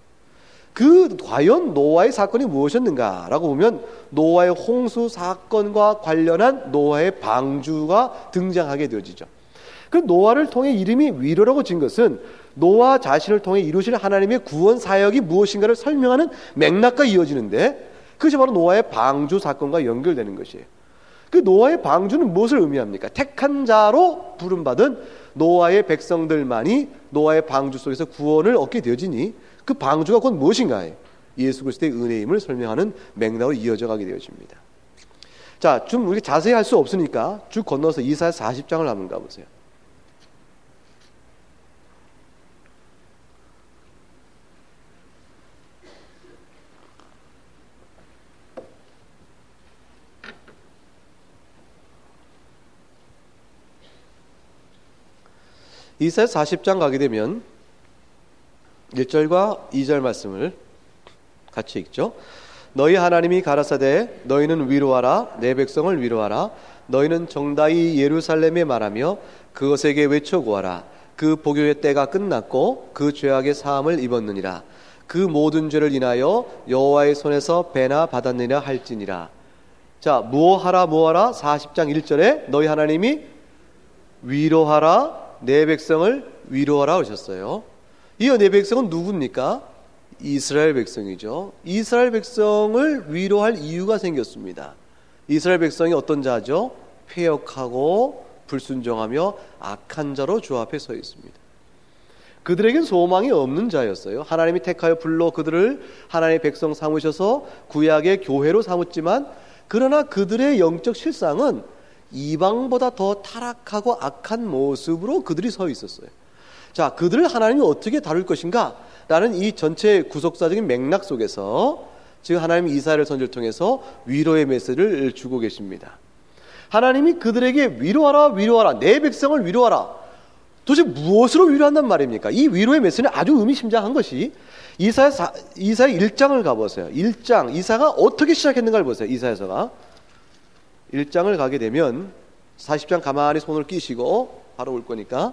과연 노아의 사건이 무엇이었는가라고 보면 노아의 홍수 사건과 관련한 노아의 방주가 등장하게 되어지죠. 그 노아를 통해 이름이 위로라고 진 것은 노아 자신을 통해 이루실 하나님의 구원 사역이 무엇인가를 설명하는 맥락과 이어지는데, 그것이 바로 노아의 방주 사건과 연결되는 것이에요. 그 노아의 방주는 무엇을 의미합니까? 택한 자로 부름받은 노아의 백성들만이 노아의 방주 속에서 구원을 얻게 되어지니 그 방주가 곧 무엇인가요? 예수 그리스도의 은혜임을 설명하는 맥락으로 이어져 가게 되어집니다. 자, 좀 우리 자세히 할 수 없으니까 쭉 건너서 이사야 40장을 한번 가보세요. 이사야 40장 가게 되면 1절과 2절 말씀을 같이 읽죠. 너희 하나님이 가라사대 너희는 위로하라 내 백성을 위로하라 너희는 정다이 예루살렘에 말하며 그것에게 외쳐 구하라 그 복요의 때가 끝났고 그 죄악의 사함을 입었느니라 그 모든 죄를 인하여 여호와의 손에서 배나 받았느니라 할지니라. 자, 무엇하라 40장 1절에 너희 하나님이 위로하라 내 백성을 위로하라 하셨어요. 이어 내 백성은 누굽니까? 이스라엘 백성이죠. 이스라엘 백성을 위로할 이유가 생겼습니다. 이스라엘 백성이 어떤 자죠? 패역하고 불순종하며 악한 자로 주 앞에 서 있습니다. 그들에겐 소망이 없는 자였어요. 하나님이 택하여 불러 그들을 하나님의 백성 삼으셔서 구약의 교회로 삼았지만 그러나 그들의 영적 실상은 이방보다 더 타락하고 악한 모습으로 그들이 서 있었어요. 자, 그들을 하나님이 어떻게 다룰 것인가? 라는 이 전체 구속사적인 맥락 속에서 지금 하나님이 이사야를 선지를 통해서 위로의 메시지를 주고 계십니다. 하나님이 그들에게 위로하라 내 백성을 위로하라. 도대체 무엇으로 위로한단 말입니까? 이 위로의 메시지는 아주 의미심장한 것이 이사야 1장을 가보세요. 1장 이사가 어떻게 시작했는가를 보세요. 이사야서가 1장을 가게 되면 40장 가만히 손을 끼시고 바로 올 거니까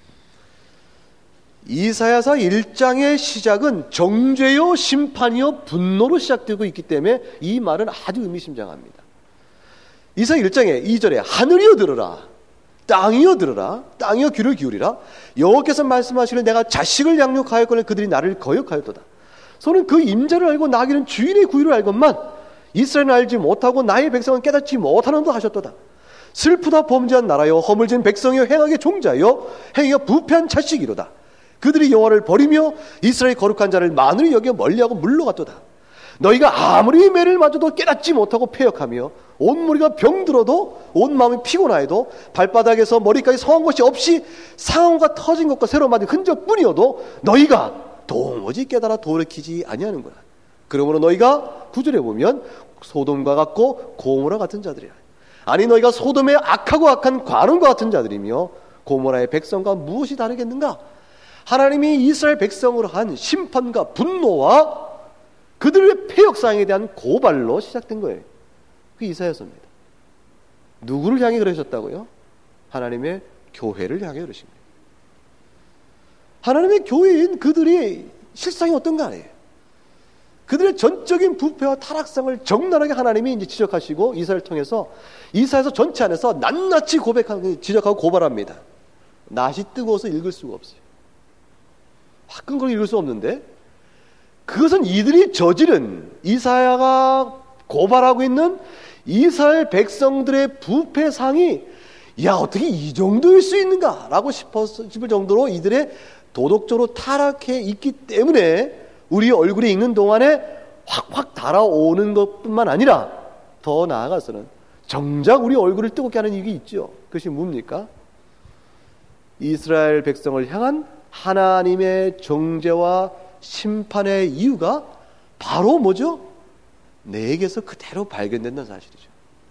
이사야서 1장의 시작은 정죄요 심판이요 분노로 시작되고 있기 때문에 이 말은 아주 의미심장합니다. 이사야 1장의 2절에 하늘이여 들으라 땅이여 들으라 땅이여 귀를 기울이라 여호와께서 말씀하시기를 내가 자식을 양육하였거늘 그들이 나를 거역하였도다. 소는 그 임자를 알고 나귀는 주인의 구유를 알건만 이스라엘은 알지 못하고 나의 백성은 깨닫지 못하는도 하셨도다. 슬프다 범죄한 나라여 허물진 백성이여 행하게 종자여 행하여 부패한 자식이로다. 그들이 여호와를 버리며 이스라엘 거룩한 자를 만으로 여겨 멀리하고 물러갔도다. 너희가 아무리 매를 맞아도 깨닫지 못하고 패역하며 온 무리가 병들어도 온 마음이 피곤하여도 발바닥에서 머리까지 성한 것이 없이 상함과 터진 것과 새로 만든 흔적뿐이어도 너희가 도무지 깨달아 돌이키지 아니하는구나. 그러므로 너희가 9절에 보면 소돔과 같고 고모라 같은 자들이라. 아니 너희가 소돔의 악하고 악한 관원과 같은 자들이며 고모라의 백성과 무엇이 다르겠는가? 하나님이 이스라엘 백성으로 한 심판과 분노와 그들의 패역사항에 대한 고발로 시작된 거예요. 그 이사야서입니다. 누구를 향해 그러셨다고요? 하나님의 교회를 향해 그러신 거예요. 하나님의 교회인 그들이 실상이 어떤가 아니에요. 그들의 전적인 부패와 타락상을 적나라하게 하나님이 이제 지적하시고 이사야를 통해서 이사야서 전체 안에서 낱낱이 지적하고 고발합니다. 낯이 뜨거워서 읽을 수가 없어요. 화끈거리게 읽을 수 없는데 그것은 이들이 저지른 이사야가 고발하고 있는 이스라엘 백성들의 부패상이 야 어떻게 이 정도일 수 있는가 라고 싶을 정도로 이들의 도덕적으로 타락해 있기 때문에 우리 얼굴에 읽는 동안에 확확 달아오는 것뿐만 아니라 더 나아가서는 정작 우리 얼굴을 뜨겁게 하는 이유가 있죠. 그것이 뭡니까? 이스라엘 백성을 향한 하나님의 정죄와 심판의 이유가 바로 뭐죠? 내게서 그대로 발견된다는 사실이죠.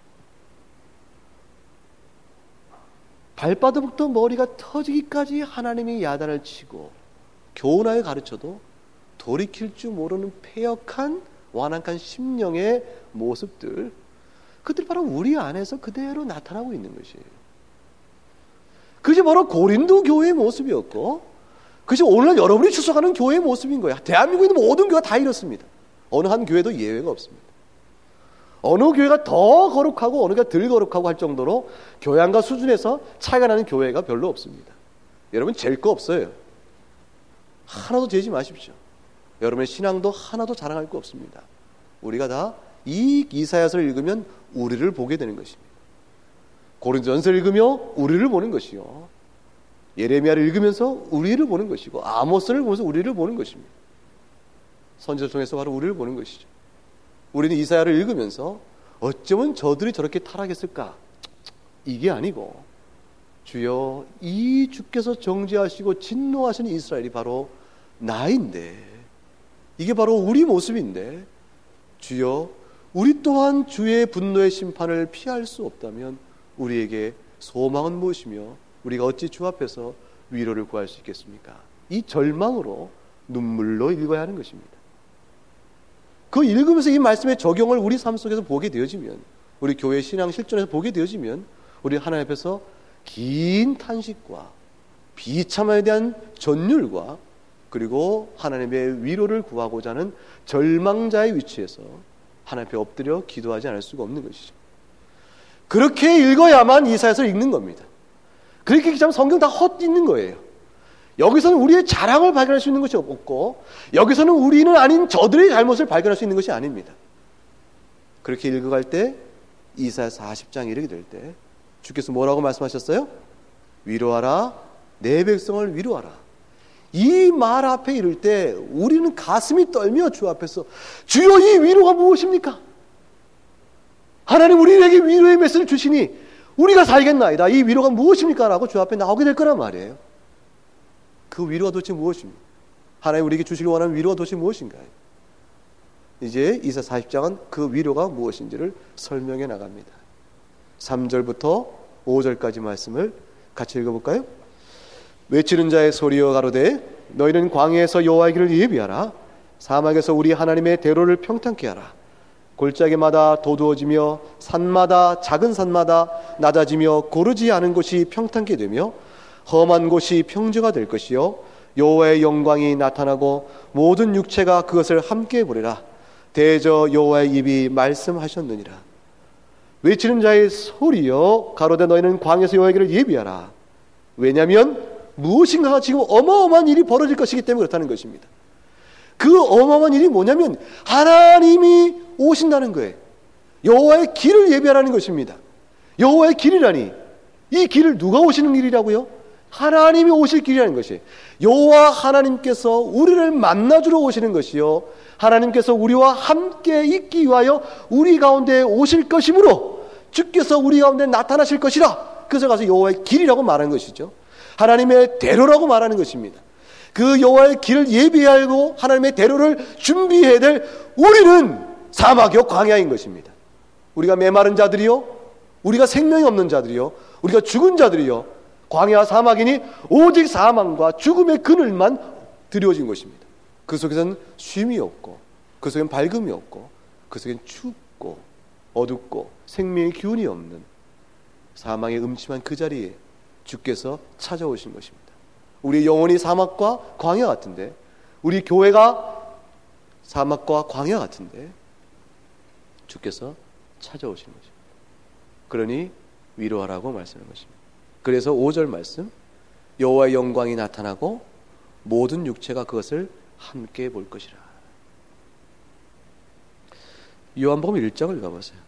발바닥부터 머리가 터지기까지 하나님이 야단을 치고 교훈하여 가르쳐도 돌이킬 줄 모르는 패역한 완악한 심령의 모습들, 그들이 바로 우리 안에서 그대로 나타나고 있는 것이에요. 그것이 바로 고린도 교회의 모습이었고 그것이 오늘날 여러분이 출석하는 교회의 모습인 거야. 대한민국에 있는 모든 교회가 다 이렇습니다. 어느 한 교회도 예외가 없습니다. 어느 교회가 더 거룩하고 어느 교회가 덜 거룩하고 할 정도로 교양과 수준에서 차이가 나는 교회가 별로 없습니다. 여러분 잴 거 없어요. 하나도 재지 마십시오. 여러분의 신앙도 하나도 자랑할 거 없습니다. 우리가 다 이 이사야서를 읽으면 우리를 보게 되는 것입니다. 고린도전서를 읽으며 우리를 보는 것이요. 예레미야를 읽으면서 우리를 보는 것이고 아모스를 보면서 우리를 보는 것입니다. 선지자를 통해서 바로 우리를 보는 것이죠. 우리는 이사야를 읽으면서 어쩌면 저들이 저렇게 타락했을까? 이게 아니고 주여 이 주께서 정죄하시고 진노하시는 이스라엘이 바로 나인데 이게 바로 우리 모습인데 주여 우리 또한 주의 분노의 심판을 피할 수 없다면 우리에게 소망은 무엇이며 우리가 어찌 주 앞에서 위로를 구할 수 있겠습니까? 이 절망으로 눈물로 읽어야 하는 것입니다. 그 읽으면서 이 말씀의 적용을 우리 삶 속에서 보게 되어지면, 우리 교회 신앙 실존에서 보게 되어지면, 우리 하나님 앞에서 긴 탄식과 비참함에 대한 전율과 그리고 하나님의 위로를 구하고자 하는 절망자의 위치에서 하나님 앞에 엎드려 기도하지 않을 수가 없는 것이죠. 그렇게 읽어야만 이사야서를 읽는 겁니다. 그렇게 읽자면 성경 다 헛있는 거예요. 여기서는 우리의 자랑을 발견할 수 있는 것이 없고, 여기서는 우리는 아닌 저들의 잘못을 발견할 수 있는 것이 아닙니다. 그렇게 읽어갈 때 이사야 40장에 이르게 될 때 주께서 뭐라고 말씀하셨어요? 위로하라, 내 백성을 위로하라. 이 말 앞에 이를 때 우리는 가슴이 떨며 주 앞에서 주여, 이 위로가 무엇입니까? 하나님 우리에게 위로의 메시지를 주시니 우리가 살겠나이다. 이 위로가 무엇입니까? 라고 주 앞에 나오게 될 거란 말이에요. 그 위로가 도대체 무엇입니까? 하나님 우리에게 주시길 원하는 위로가 도대체 무엇인가요? 이제 이사 40장은 그 위로가 무엇인지를 설명해 나갑니다. 3절부터 5절까지 말씀을 같이 읽어볼까요? 외치는 자의 소리여 가로되 너희는 광야에서 여호와의 길을 예비하라. 사막에서 우리 하나님의 대로를 평탄케 하라. 골짜기마다 도두어지며 산마다 작은 산마다 낮아지며 고르지 않은 곳이 평탄케 되며 험한 곳이 평지가 될 것이요 여호와의 영광이 나타나고 모든 육체가 그것을 함께 보리라. 대저 여호와의 입이 말씀하셨느니라. 외치는 자의 소리여 가로되 너희는 광야에서 여호와의 길을 예비하라. 왜냐하면 무엇인가가 지금 어마어마한 일이 벌어질 것이기 때문에 그렇다는 것입니다. 그 어마어마한 일이 뭐냐면 하나님이 오신다는 거예요. 여호와의 길을 예비하라는 것입니다. 여호와의 길이라니, 이 길을 누가 오시는 길이라고요? 하나님이 오실 길이라는 것이에요. 여호와 하나님께서 우리를 만나주러 오시는 것이요 하나님께서 우리와 함께 있기 위하여 우리 가운데 오실 것이므로 주께서 우리 가운데 나타나실 것이라. 그래서 가서 여호와의 길이라고 말하는 것이죠. 하나님의 대로라고 말하는 것입니다. 그 여호와의 길을 예비하고 하나님의 대로를 준비해야 될 우리는 사막이요 광야인 것입니다. 우리가 메마른 자들이요, 우리가 생명이 없는 자들이요, 우리가 죽은 자들이요, 광야 사막이니 오직 사망과 죽음의 그늘만 드리워진 것입니다. 그 속에서는 쉼이 없고, 그 속엔 밝음이 없고, 그 속엔 춥고 어둡고 생명의 기운이 없는 사망의 음침한 그 자리에 주께서 찾아오신 것입니다. 우리 영혼이 사막과 광야 같은데, 우리 교회가 사막과 광야 같은데 주께서 찾아오신 것입니다. 그러니 위로하라고 말씀하는 것입니다. 그래서 5절 말씀, 여호와의 영광이 나타나고 모든 육체가 그것을 함께 볼 것이라. 요한복음 1장을 읽어보세요.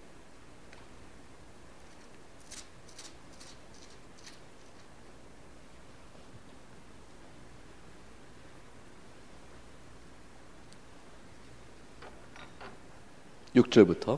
(6절부터)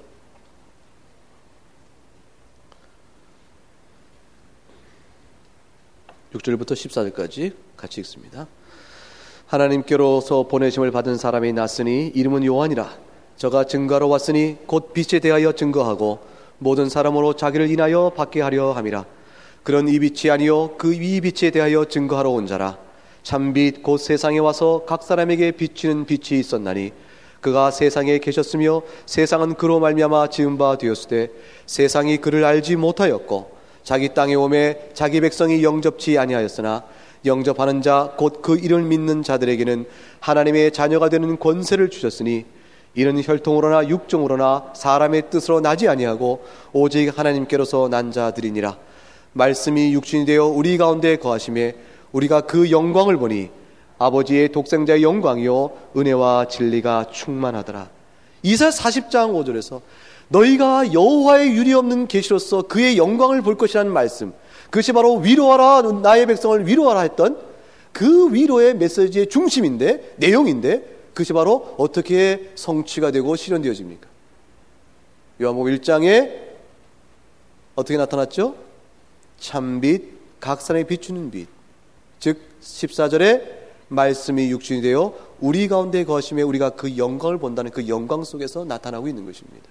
6절부터 14절까지 같이 읽습니다. 하나님께로서 보내심을 받은 사람이 났으니 이름은 요한이라. 저가 증거하러 왔으니 곧 빛에 대하여 증거하고 모든 사람으로 자기를 인하여 받게 하려 함이라. 그런 이 빛이 아니요 그 이 빛에 대하여 증거하러 온 자라. 참빛 곧 세상에 와서 각 사람에게 비치는 빛이 있었나니 그가 세상에 계셨으며 세상은 그로 말미암아 지은 바 되었으되 세상이 그를 알지 못하였고 자기 땅에 오매 자기 백성이 영접치 아니하였으나 영접하는 자 곧 그 이름을 믿는 자들에게는 하나님의 자녀가 되는 권세를 주셨으니 이는 혈통으로나 육정으로나 사람의 뜻으로 나지 아니하고 오직 하나님께로서 난 자들이니라. 말씀이 육신이 되어 우리 가운데 거하심에 우리가 그 영광을 보니 아버지의 독생자의 영광이요 은혜와 진리가 충만하더라. 이사야 40장 5절에서 너희가 여호와의 유리 없는 계시로서 그의 영광을 볼 것이라는 말씀, 그것이 바로 위로하라, 나의 백성을 위로하라 했던 그 위로의 메시지의 중심인데, 내용인데, 그것이 바로 어떻게 성취가 되고 실현되어집니까? 요한복음 1장에 어떻게 나타났죠? 참빛, 각 사람에 비추는 빛. 즉 14절에 말씀이 육신이 되어 우리 가운데 거하심에 우리가 그 영광을 본다는 그 영광 속에서 나타나고 있는 것입니다.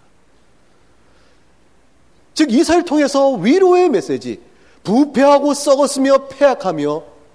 즉 이사야를 통해서 위로의 메시지, 부패하고 썩었으며 패악하며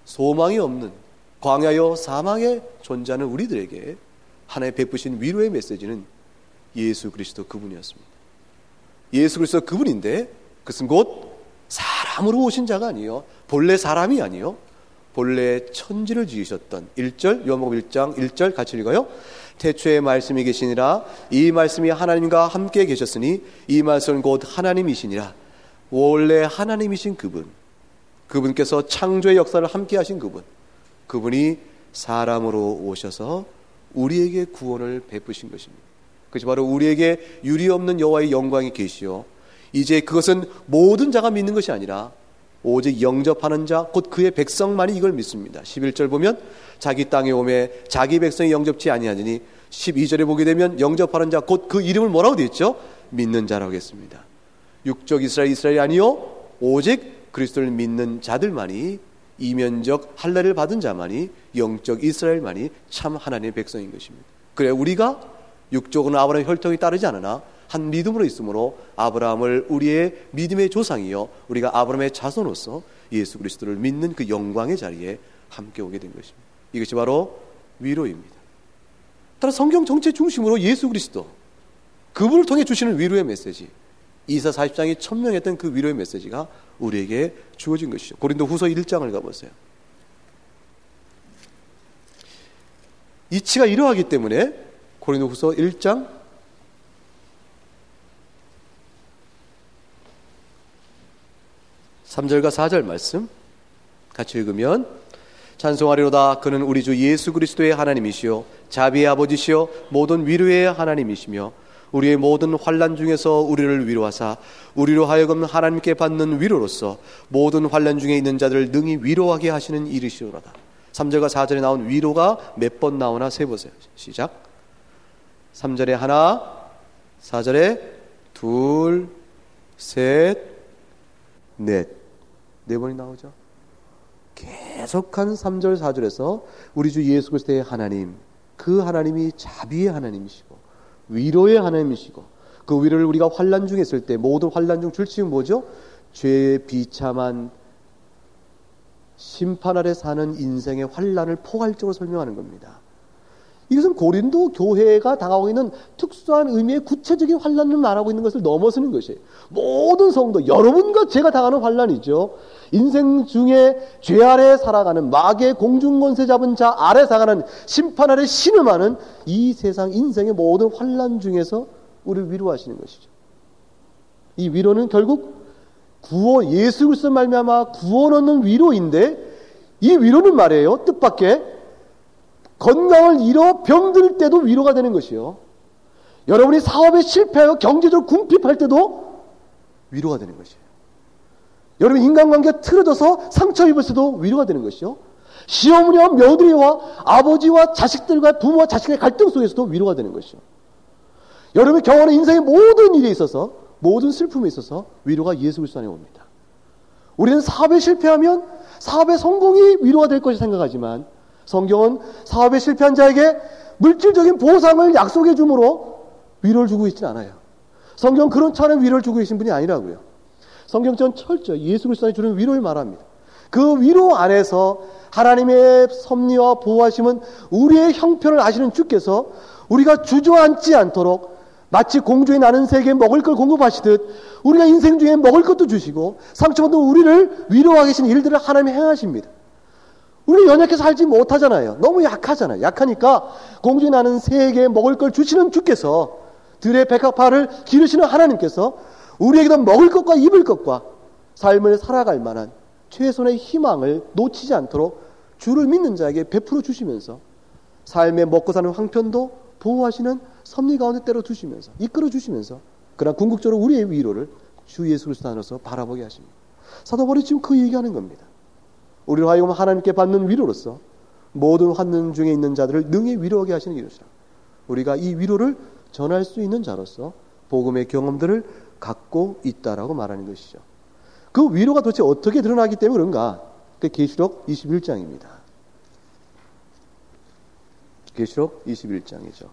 소망이 없는 광야여 사망에 존재하는 우리들에게 하나님 베푸신 위로의 메시지는 예수 그리스도 그분이었습니다. 예수 그리스도 그분인데 그것은 곧 사람으로 오신 자가 아니에요. 본래 사람이 아니에요. 본래 천지를 지으셨던 1절 요한복음 1장 1절 같이 읽어요. 태초에 말씀이 계시니라 이 말씀이 하나님과 함께 계셨으니 이 말씀은 곧 하나님이시니라. 원래 하나님이신 그분께서 창조의 역사를 함께 하신 그분이 사람으로 오셔서 우리에게 구원을 베푸신 것입니다. 그것이 바로 우리에게 유리없는 여호와의 영광이 계시오. 이제 그것은 모든 자가 믿는 것이 아니라 오직 영접하는 자 곧 그의 백성만이 이걸 믿습니다. 11절 보면 자기 땅에 오매 자기 백성이 영접치 아니하니 12절에 보게 되면 영접하는 자 곧 그 이름을 뭐라고 되어 있죠? 믿는 자라고 했습니다. 육적 이스라엘이 아니요 오직 그리스도를 믿는 자들만이 이면적 할례를 받은 자만이 영적 이스라엘만이 참 하나님의 백성인 것입니다. 그래 우리가 육적으로는 아브라함의 혈통이 따르지 않으나 한 믿음으로 있으므로 아브라함을 우리의 믿음의 조상이요 우리가 아브라함의 자손으로서 예수 그리스도를 믿는 그 영광의 자리에 함께 오게 된 것입니다. 이것이 바로 위로입니다. 따라 성경 전체 중심으로 예수 그리스도 그분을 통해 주시는 위로의 메시지, 이사 40장이 천명했던 그 위로의 메시지가 우리에게 주어진 것이죠. 고린도 후서 1장을 가보세요. 이치가 이러하기 때문에 고린도 후서 1장 3절과 4절 말씀 같이 읽으면 찬송하리로다. 그는 우리 주 예수 그리스도의 하나님이시요 자비의 아버지시요 모든 위로의 하나님이시며 우리의 모든 환난 중에서 우리를 위로하사 우리로 하여금 하나님께 받는 위로로서 모든 환난 중에 있는 자들을 능히 위로하게 하시는 이르시로다. 3절과 4절에 나온 위로가 몇 번 나오나 세보세요. 시작. 3절에 하나, 4절에 둘, 셋, 넷. 네 번이 나오죠. 계속한 3절, 4절에서 우리 주 예수 그리스도의 하나님, 그 하나님이 자비의 하나님이시고 위로의 하나님이시고 그 위로를 우리가 환난 중에 있을 때 모든 환난 중 줄치면 뭐죠? 죄의 비참한 심판 아래 사는 인생의 환난을 포괄적으로 설명하는 겁니다. 이것은 고린도 교회가 당하고 있는 특수한 의미의 구체적인 환난을 말하고 있는 것을 넘어서는 것이에요. 모든 성도, 여러분과 제가 당하는 환난이죠. 인생 중에 죄 아래 살아가는 마귀의 공중권세 잡은 자 아래 살아가는 심판 아래 신음하는 이 세상 인생의 모든 환난 중에서 우리를 위로하시는 것이죠. 이 위로는 결국 구원, 예수 그리스도 말미암아 구원 얻는 위로인데 이 위로는 말이에요. 뜻밖의 건강을 잃어 병들 때도 위로가 되는 것이요. 여러분이 사업에 실패하여 경제적으로 궁핍할 때도 위로가 되는 것이에요. 여러분 인간관계가 틀어져서 상처 입을 때도 위로가 되는 것이요. 시어머니와 며느리와 아버지와 자식들과 부모와 자식의 갈등 속에서도 위로가 되는 것이요. 여러분이 경험하는 인생의 모든 일에 있어서 모든 슬픔에 있어서 위로가 예수 그리스도 안에 옵니다. 우리는 사업에 실패하면 사업의 성공이 위로가 될 것이 생각하지만 성경은 사업에 실패한 자에게 물질적인 보상을 약속해 주므로 위로를 주고 있지는 않아요. 성경은 그런 차원의 위로를 주고 계신 분이 아니라고요. 성경처럼 철저히 예수 그리스도에 주는 위로를 말합니다. 그 위로 안에서 하나님의 섭리와 보호하심은 우리의 형편을 아시는 주께서 우리가 주저앉지 않도록 마치 공주의 나는 새에게 먹을 걸 공급하시듯 우리가 인생 중에 먹을 것도 주시고 상처받은 우리를 위로하게 하신 일들을 하나님이 행하십니다. 우리는 연약해서 살지 못하잖아요. 너무 약하잖아요. 약하니까 공주의 나는 새에게 먹을 걸 주시는 주께서 들의 백합화를 기르시는 하나님께서 우리에게도 먹을 것과 입을 것과 삶을 살아갈 만한 최선의 희망을 놓치지 않도록 주를 믿는 자에게 베풀어 주시면서 삶에 먹고 사는 황편도 보호하시는 섭리 가운데 때려 두시면서 이끌어 주시면서 그러나 궁극적으로 우리의 위로를 주 예수 그리스도 안에서 바라보게 하십니다. 사도 바울이 지금 그 얘기하는 겁니다. 우리로 하여금 하나님께 받는 위로로서 모든 환난 중에 있는 자들을 능히 위로하게 하시는 이것이라. 우리가 이 위로를 전할 수 있는 자로서 복음의 경험들을 갖고 있다라고 말하는 것이죠. 그 위로가 도대체 어떻게 드러나기 때문에 그런가? 그 계시록 21장입니다. 계시록 21장이죠.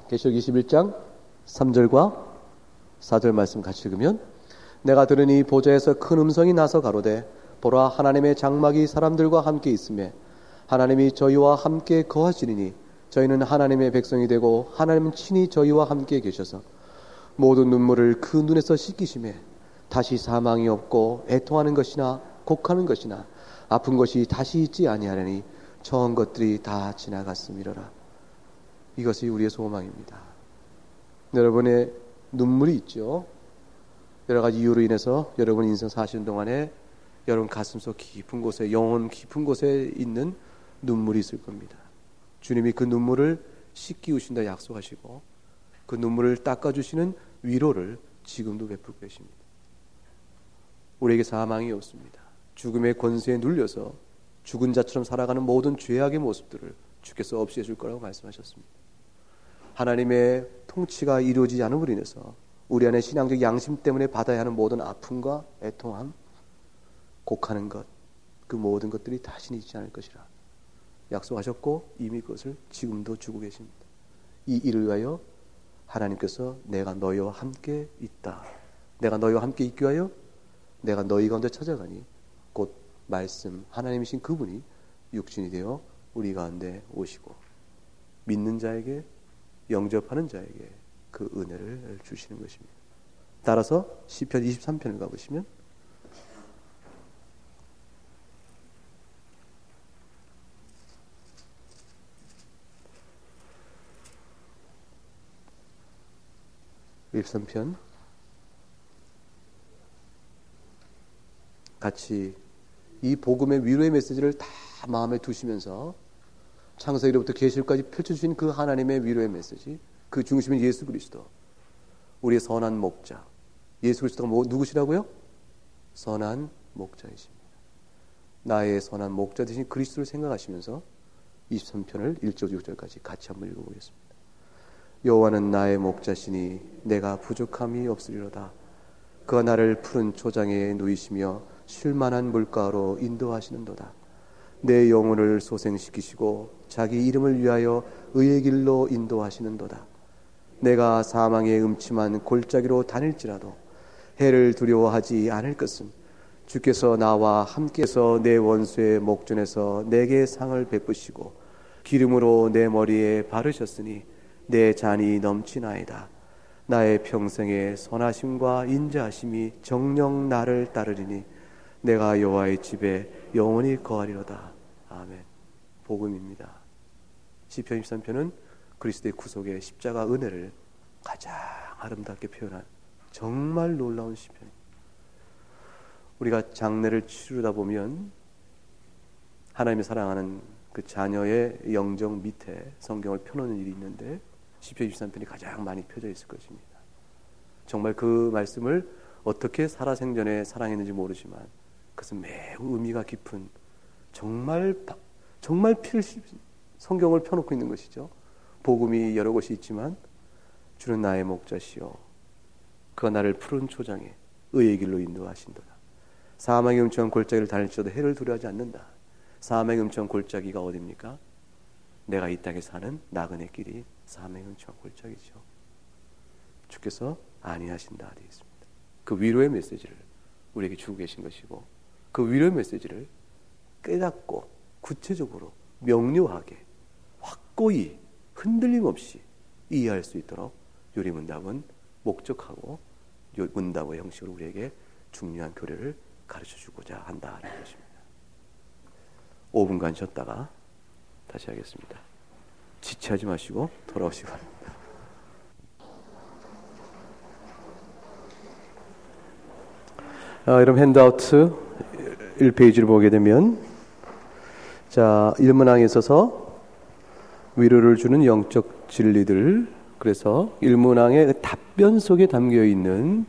계시록 21장 3절과 4절 말씀 같이 읽으면 내가 들으니 보좌에서 큰 음성이 나서 가로되 보라 하나님의 장막이 사람들과 함께 있으며 하나님이 저희와 함께 거하시리니 저희는 하나님의 백성이 되고 하나님은 친히 저희와 함께 계셔서 모든 눈물을 그 눈에서 씻기시며 다시 사망이 없고 애통하는 것이나 곡하는 것이나 아픈 것이 다시 있지 아니하려니 처음 것들이 다 지나갔음이로라. 이것이 우리의 소망입니다. 여러분의 눈물이 있죠. 여러 가지 이유로 인해서 여러분 인생 사시는 동안에 여러분 가슴속 깊은 곳에 영혼 깊은 곳에 있는 눈물이 있을 겁니다. 주님이 그 눈물을 씻기우신다 약속하시고 그 눈물을 닦아주시는 위로를 지금도 베풀고 계십니다. 우리에게 사망이 없습니다. 죽음의 권세에 눌려서 죽은 자처럼 살아가는 모든 죄악의 모습들을 주께서 없이 해줄 거라고 말씀하셨습니다. 하나님의 통치가 이루어지지 않음으로 인해서 우리 안에 신앙적 양심 때문에 받아야 하는 모든 아픔과 애통함, 곡하는 것, 그 모든 것들이 다시는 있지 않을 것이라 약속하셨고 이미 그것을 지금도 주고 계십니다. 이 일을 위하여 하나님께서 내가 너희와 함께 있다. 내가 너희와 함께 있기 위하여 내가 너희 가운데 찾아가니 곧 말씀 하나님이신 그분이 육신이 되어 우리 가운데 오시고 믿는 자에게 영접하는 자에게 그 은혜를 주시는 것입니다. 따라서 시편 23편을 가보시면 (23편) 같이 이 복음의 위로의 메시지를 다 마음에 두시면서 창세기로부터 계시록까지 펼쳐주신 그 하나님의 위로의 메시지, 그 중심은 예수 그리스도, 우리의 선한 목자. 예수 그리스도가 누구시라고요? 선한 목자이십니다. 나의 선한 목자 되신 그리스도를 생각하시면서 23편을 1절 6절까지 같이 한번 읽어보겠습니다. 여호와는 나의 목자시니 내가 부족함이 없으리로다. 그가 나를 푸른 초장에 누이시며 쉴만한 물가로 인도하시는도다. 내 영혼을 소생시키시고 자기 이름을 위하여 의의 길로 인도하시는도다. 내가 사망의 음침한 골짜기로 다닐지라도 해를 두려워하지 않을 것은 주께서 나와 함께해서 내 원수의 목전에서 내게 상을 베푸시고 기름으로 내 머리에 바르셨으니 내 잔이 넘치나이다. 나의 평생의 선하심과 인자하심이 정녕 나를 따르리니 내가 여호와의 집에 영원히 거하리로다. 아멘. 복음입니다. 시편 23편은 그리스도의 구속의 십자가 은혜를 가장 아름답게 표현한 정말 놀라운 시편입니다. 우리가 장례를 치르다 보면 하나님이 사랑하는 그 자녀의 영정 밑에 성경을 펴놓는 일이 있는데 시편 23편이 가장 많이 펴져 있을 것입니다. 정말 그 말씀을 어떻게 살아생전에 사랑했는지 모르지만 그것은 매우 의미가 깊은 정말 성경을 펴놓고 있는 것이죠. 복음이 여러 곳이 있지만 주는 나의 목자시요 그가 나를 푸른 초장에 의의 길로 인도하신도다. 사망의 음침한 골짜기를 다닐지라도 해를 두려워하지 않는다. 사망의 음침한 골짜기가 어디입니까? 내가 이 땅에 사는 나그네 길이 사망의 음침한 골짜기죠. 주께서 아니하신다 되어 있습니다. 그 위로의 메시지를 우리에게 주고 계신 것이고 그 위로의 메시지를 깨닫고 구체적으로 명료하게 확고히 흔들림 없이 이해할 수 있도록 요리문답은 목적하고 문답의 형식으로 우리에게 중요한 교리를 가르쳐주고자 한다는 것입니다. 5분간 쉬었다가 다시 하겠습니다. 지체하지 마시고 돌아오시기 바랍니다. 여러분 핸드아웃 1페이지를 보게 되면 자 1문항에 있어서 위로를 주는 영적 진리들, 그래서 1문항의 답변 속에 담겨있는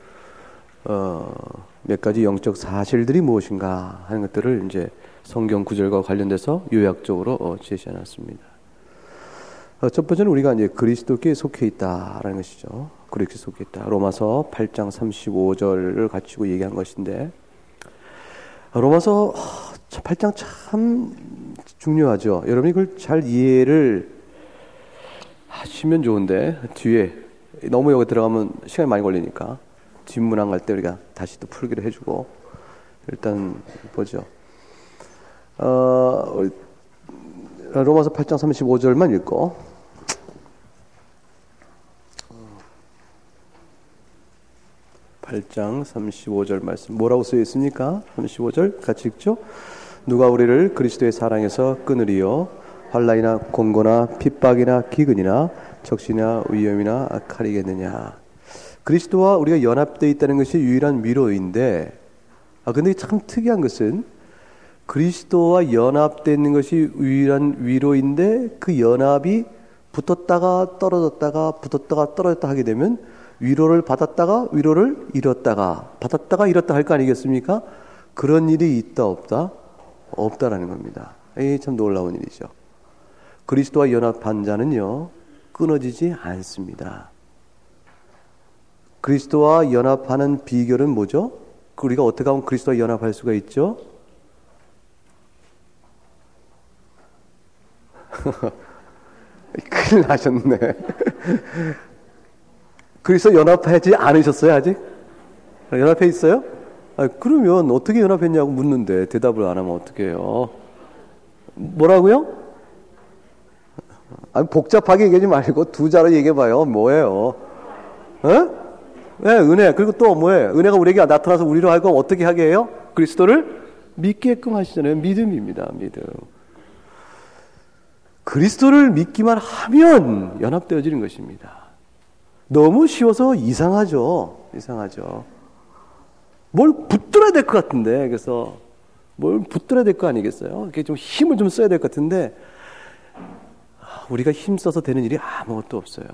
몇 가지 영적 사실들이 무엇인가 하는 것들을 이제 성경 구절과 관련돼서 요약적으로 제시해놨습니다. 첫 번째는 우리가 이제 그리스도께 속해 있다라는 것이죠. 그리스도께 속해 있다. 로마서 8장 35절을 갖추고 얘기한 것인데 로마서 8장 참 중요하죠. 여러분이 그걸 잘 이해를 하시면 좋은데 뒤에 너무 여기 들어가면 시간이 많이 걸리니까 뒷문항 갈 때 우리가 다시 또 풀기로 해주고 일단 보죠. 로마서 8장 35절만 읽고 8장 35절 말씀 뭐라고 쓰여 있습니까? 35절 같이 읽죠. 누가 우리를 그리스도의 사랑에서 끊으리요 환난이나 공고나 핍박이나 기근이나 적시나 위험이나 칼이겠느냐. 그리스도와 우리가 연합되어 있다는 것이 유일한 위로인데 근데 참 특이한 것은 그리스도와 연합되어 있는 것이 유일한 위로인데 그 연합이 붙었다가 떨어졌다가 붙었다가 떨어졌다 하게 되면 위로를 받았다가 위로를 잃었다가 받았다가 잃었다 할 거 아니겠습니까? 그런 일이 있다 없다? 없다라는 겁니다. 이게 참 놀라운 일이죠. 그리스도와 연합한 자는요 끊어지지 않습니다. 그리스도와 연합하는 비결은 뭐죠? 우리가 어떻게 하면 그리스도와 연합할 수가 있죠? 큰일 나셨네. 그리스도 연합하지 않으셨어요 아직? 연합해 있어요? 그러면 어떻게 연합했냐고 묻는데 대답을 안 하면 어떡해요? 뭐라고요? 복잡하게 얘기하지 말고 두 자로 얘기해봐요. 뭐예요? 네, 은혜. 그리고 또 뭐예요? 은혜가 우리에게 나타나서 우리로 하여금 어떻게 하게 해요? 그리스도를 믿게끔 하시잖아요. 믿음입니다. 믿음. 그리스도를 믿기만 하면 연합되어지는 것입니다. 너무 쉬워서 이상하죠. 뭘 붙들어야 될 것 같은데, 그래서 뭘 붙들어야 될 거 아니겠어요? 이게 좀 힘을 좀 써야 될 것 같은데, 우리가 힘 써서 되는 일이 아무것도 없어요.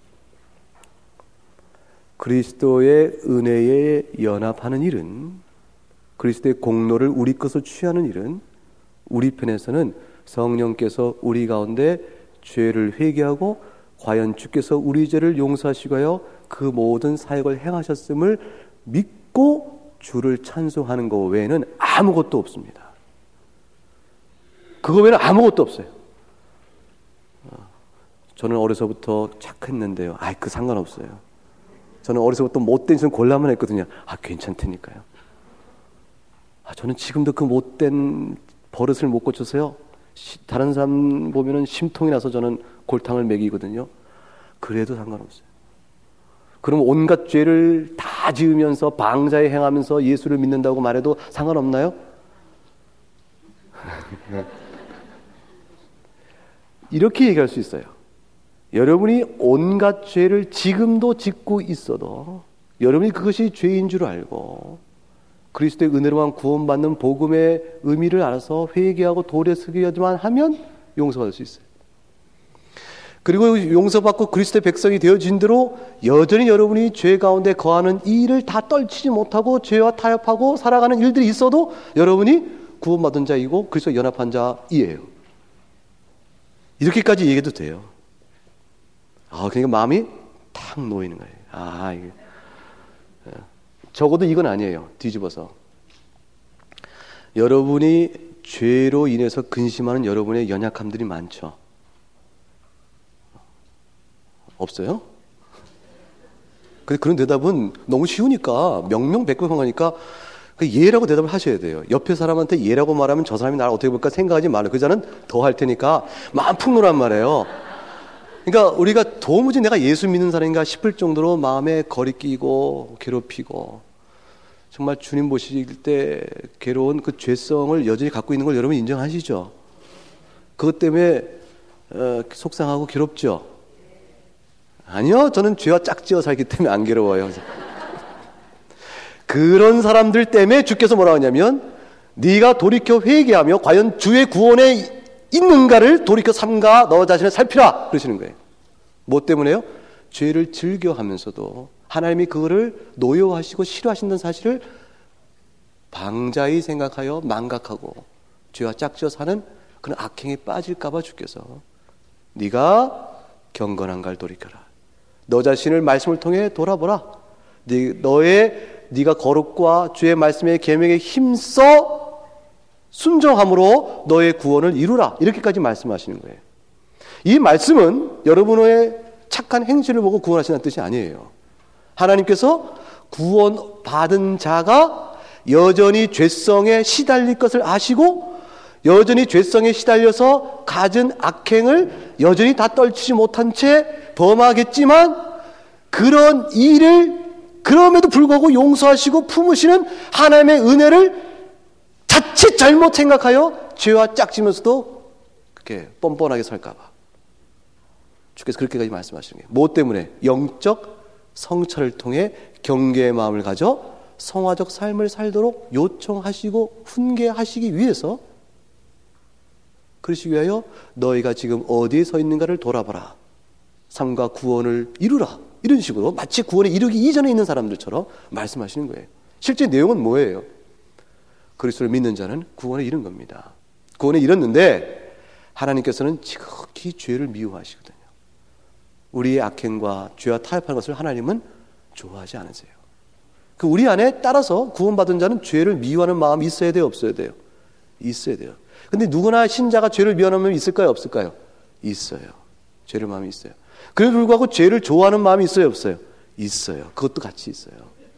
그리스도의 은혜에 연합하는 일은, 그리스도의 공로를 우리 것으로 취하는 일은, 우리 편에서는 성령께서 우리 가운데 죄를 회개하고 과연 주께서 우리 죄를 용서하시고 하여 그 모든 사역을 행하셨음을 믿고 주를 찬송하는 것 외에는 아무것도 없습니다. 그거 외에는 아무것도 없어요. 저는 어려서부터 착했는데요. 그 상관없어요. 저는 어려서부터 못된 짓은 골라만 했거든요. 괜찮다니까요. 저는 지금도 그 못된 버릇을 못 고쳐서요. 다른 사람 보면은 심통이 나서 저는 골탕을 먹이거든요. 그래도 상관없어요. 그럼 온갖 죄를 다 지으면서 방자에 행하면서 예수를 믿는다고 말해도 상관없나요? 이렇게 얘기할 수 있어요. 여러분이 온갖 죄를 지금도 짓고 있어도 여러분이 그것이 죄인 줄 알고 그리스도의 은혜로만 구원받는 복음의 의미를 알아서 회개하고 도래서기만 하면 용서받을 수 있어요. 그리고 용서받고 그리스도의 백성이 되어진 대로 여전히 여러분이 죄 가운데 거하는 이 일을 다 떨치지 못하고 죄와 타협하고 살아가는 일들이 있어도 여러분이 구원받은 자이고 그리스도와 연합한 자이에요. 이렇게까지 얘기해도 돼요. 그러니까 마음이 탁 놓이는 거예요. 이게 적어도 이건 아니에요. 뒤집어서 여러분이 죄로 인해서 근심하는 여러분의 연약함들이 많죠. 없어요? 근데 그런 대답은 너무 쉬우니까 명명백백하니까 예라고 대답을 하셔야 돼요. 옆에 사람한테 예라고 말하면 저 사람이 나를 어떻게 볼까 생각하지 말아요. 그 자는 더 할 테니까 마음 푹 놓으란 말이에요. 그러니까 우리가 도무지 내가 예수 믿는 사람인가 싶을 정도로 마음에 거리끼고 괴롭히고 정말 주님 보실 때 괴로운 그 죄성을 여전히 갖고 있는 걸 여러분 인정하시죠? 그것 때문에 속상하고 괴롭죠? 아니요, 저는 죄와 짝지어 살기 때문에 안 괴로워요. 그런 사람들 때문에 주께서 뭐라고 하냐면 네가 돌이켜 회개하며 과연 주의 구원에 있는가를 돌이켜 삼가 너 자신을 살피라 그러시는 거예요. 뭐 때문에요? 죄를 즐겨하면서도 하나님이 그거를 노여워하시고 싫어하신다는 사실을 방자히 생각하여 망각하고 죄와 짝지어 사는 그런 악행에 빠질까 봐 주께서 네가 경건한가를 돌이켜라. 너 자신을 말씀을 통해 돌아보라. 네가 거룩과 주의 말씀의 계명에 힘써 순종함으로 너의 구원을 이루라. 이렇게까지 말씀하시는 거예요. 이 말씀은 여러분의 착한 행실을 보고 구원하시는 뜻이 아니에요. 하나님께서 구원받은 자가 여전히 죄성에 시달릴 것을 아시고 여전히 죄성에 시달려서 갖은 악행을 여전히 다 떨치지 못한 채 범하겠지만 그런 일을 그럼에도 불구하고 용서하시고 품으시는 하나님의 은혜를 자칫 잘못 생각하여 죄와 짝지면서도 그렇게 뻔뻔하게 살까봐 주께서 그렇게까지 말씀하시는 거예요. 뭐 때문에? 영적 성찰을 통해 경계의 마음을 가져 성화적 삶을 살도록 요청하시고 훈계하시기 위해서, 그러시기 위하여 너희가 지금 어디에 서 있는가를 돌아봐라. 삶과 구원을 이루라. 이런 식으로 마치 구원에 이르기 이전에 있는 사람들처럼 말씀하시는 거예요. 실제 내용은 뭐예요? 그리스도를 믿는 자는 구원에 이른 겁니다. 구원에 이뤘는데 하나님께서는 지극히 죄를 미워하시거든요. 우리의 악행과 죄와 타협하는 것을 하나님은 좋아하지 않으세요. 그 우리 안에 따라서 구원받은 자는 죄를 미워하는 마음이 있어야 돼요, 없어야 돼요? 있어야 돼요. 근데 누구나 신자가 죄를 미워하는 마음이 있을까요, 없을까요? 있어요. 죄를 마음이 있어요. 그래도 불구하고 죄를 좋아하는 마음이 있어요, 없어요? 있어요. 그것도 같이 있어요.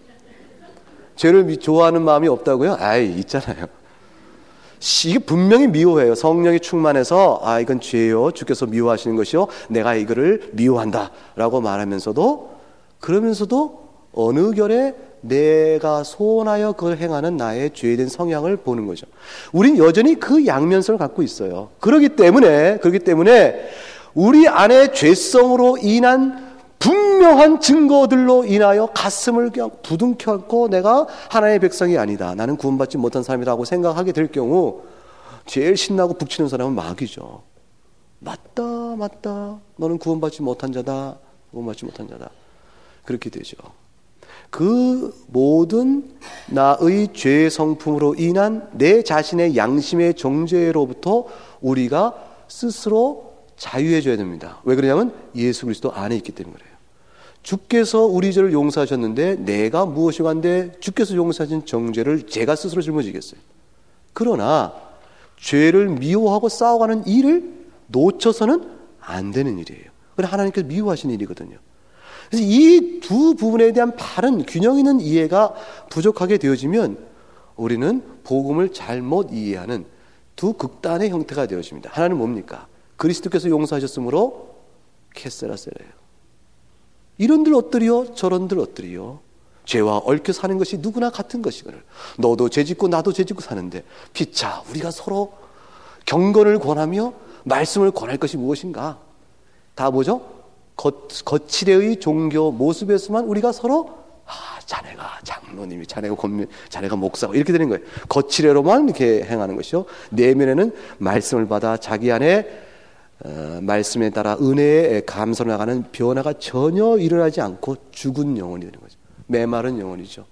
죄를 좋아하는 마음이 없다고요? 아이, 있잖아요. 이게 분명히 미워해요. 성령이 충만해서 이건 죄요, 주께서 미워하시는 것이요, 내가 이거를 미워한다 라고 말하면서도, 그러면서도 어느 결에 내가 소원하여 그걸 행하는 나의 죄된 성향을 보는 거죠. 우린 여전히 그 양면성을 갖고 있어요. 그렇기 때문에 우리 안에 죄성으로 인한 분명한 증거들로 인하여 가슴을 그냥 부둥켜 안고 내가 하나님의 백성이 아니다, 나는 구원받지 못한 사람이라고 생각하게 될 경우 제일 신나고 북치는 사람은 마귀죠. 맞다, 너는 구원받지 못한 자다, 구원받지 못한 자다. 그렇게 되죠. 그 모든 나의 죄의 성품으로 인한 내 자신의 양심의 정죄로부터 우리가 스스로 자유해져야 됩니다. 왜 그러냐면 예수 그리스도 안에 있기 때문에 그래요. 주께서 우리 죄를 용서하셨는데 내가 무엇이고 한데 주께서 용서하신 정죄를 제가 스스로 짊어지겠어요? 그러나 죄를 미워하고 싸워가는 일을 놓쳐서는 안 되는 일이에요. 그건 하나님께서 미워하시는 일이거든요. 그래서 이 두 부분에 대한 바른 균형 있는 이해가 부족하게 되어지면 우리는 복음을 잘못 이해하는 두 극단의 형태가 되어집니다. 하나는 뭡니까? 그리스도께서 용서하셨으므로 캐세라세라예요. 이런들 엇들이요, 저런들 엇들이요. 죄와 얽혀 사는 것이 누구나 같은 것이거늘. 너도 죄짓고 나도 죄짓고 사는데 피차 우리가 서로 경건을 권하며 말씀을 권할 것이 무엇인가? 다 뭐죠? 거칠의 종교 모습에서만 우리가 서로 자네가 장로님이, 자네가 권면, 자네가 목사고 이렇게 되는 거예요. 거칠애로만 이렇게 행하는 것이요. 내면에는 말씀을 받아 자기 안에 말씀에 따라 은혜에 감사로 나가는 변화가 전혀 일어나지 않고 죽은 영혼이 되는 거죠. 메마른 영혼이죠.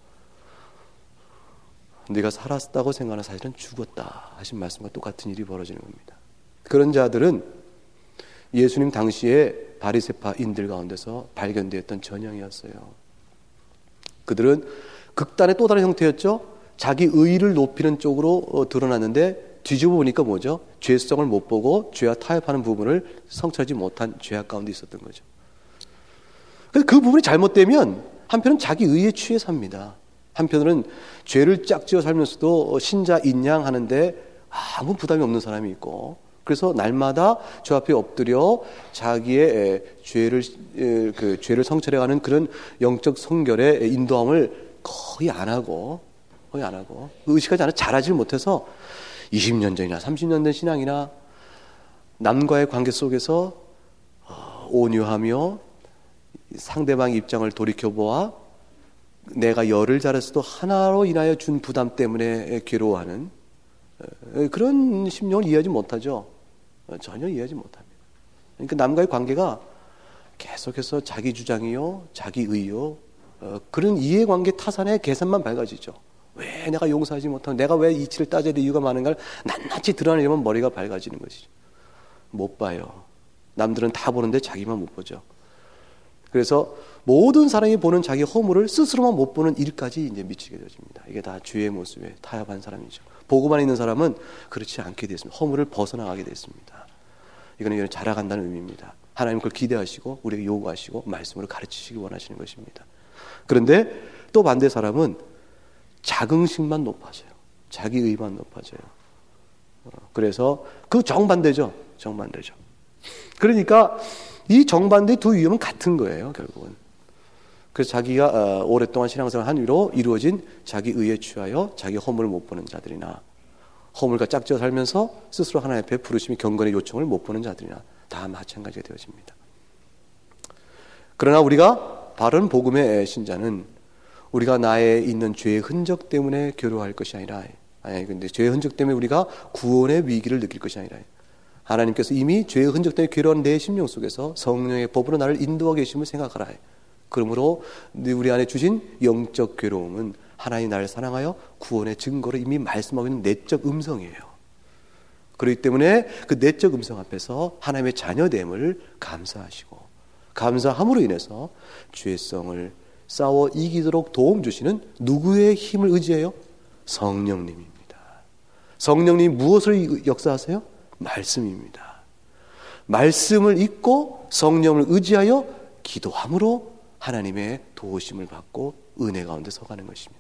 네가 살았다고 생각하는 사실은 죽었다 하신 말씀과 똑같은 일이 벌어지는 겁니다. 그런 자들은 예수님 당시에 바리새파인들 가운데서 발견되었던 전형이었어요. 그들은 극단의 또 다른 형태였죠. 자기 의의를 높이는 쪽으로 드러났는데 뒤집어 보니까 뭐죠? 죄성을 못 보고 죄와 타협하는 부분을 성찰하지 못한 죄악 가운데 있었던 거죠. 그래서 그 부분이 잘못되면 한편은 자기 의의에 취해 삽니다. 한편으로는 죄를 짝지어 살면서도 신자 인양하는데 아무 부담이 없는 사람이 있고, 그래서 날마다 주 앞에 엎드려 자기의 죄를 성찰해가는 그런 영적 성결의 인도함을 거의 안 하고 의식하지 않아 잘하지 못해서 20년 전이나 30년 된 신앙이나 남과의 관계 속에서 온유하며 상대방의 입장을 돌이켜보아 내가 열을 잘했어도 하나로 인하여 준 부담 때문에 괴로워하는 그런 심령을 이해하지 못하죠. 전혀 이해하지 못합니다. 그러니까 남과의 관계가 계속해서 자기 주장이요, 자기 의요, 그런 이해관계 타산의 계산만 밝아지죠. 왜 내가 용서하지 못하면, 내가 왜 이치를 따져야 될 이유가 많은가를 낱낱이 드러내려면 머리가 밝아지는 것이죠. 못 봐요. 남들은 다 보는데 자기만 못 보죠. 그래서 모든 사람이 보는 자기 허물을 스스로만 못 보는 일까지 이제 미치게 되어집니다. 이게 다 죄의 모습에 타협한 사람이죠. 보고만 있는 사람은 그렇지 않게 됐습니다. 허물을 벗어나가게 됐습니다. 이거는 자라간다는 의미입니다. 하나님 그걸 기대하시고 우리에게 요구하시고 말씀으로 가르치시기 원하시는 것입니다. 그런데 또 반대 사람은 자긍심만 높아져요. 자기 의만 높아져요. 그래서 그 정반대죠. 정반대죠. 그러니까 이 정반대 두 위험은 같은 거예요, 결국은. 그래서 자기가 오랫동안 신앙생활을 한 뒤로 이루어진 자기 의에 취하여 자기 허물을 못 보는 자들이나, 허물과 짝지어 살면서 스스로 하나님 앞에 부르심이 경건의 요청을 못 보는 자들이나 다 마찬가지가 되어집니다. 그러나 우리가 바른 복음의 신자는 우리가 나에 있는 죄의 흔적 때문에 괴로워할 것이 아니라, 근데 죄의 흔적 때문에 우리가 구원의 위기를 느낄 것이 아니라, 하나님께서 이미 죄의 흔적 때문에 괴로워하는 내 심령 속에서 성령의 법으로 나를 인도하고 계심을 생각하라. 그러므로 우리 안에 주신 영적 괴로움은 하나님이 나를 사랑하여 구원의 증거를 이미 말씀하고 있는 내적 음성이에요. 그렇기 때문에 그 내적 음성 앞에서 하나님의 자녀됨을 감사하시고, 감사함으로 인해서 죄성을 싸워 이기도록 도움 주시는 누구의 힘을 의지해요? 성령님입니다. 성령님이 무엇을 역사하세요? 말씀입니다. 말씀을 읽고 성령을 의지하여 기도함으로 하나님의 도우심을 받고 은혜 가운데 서가는 것입니다.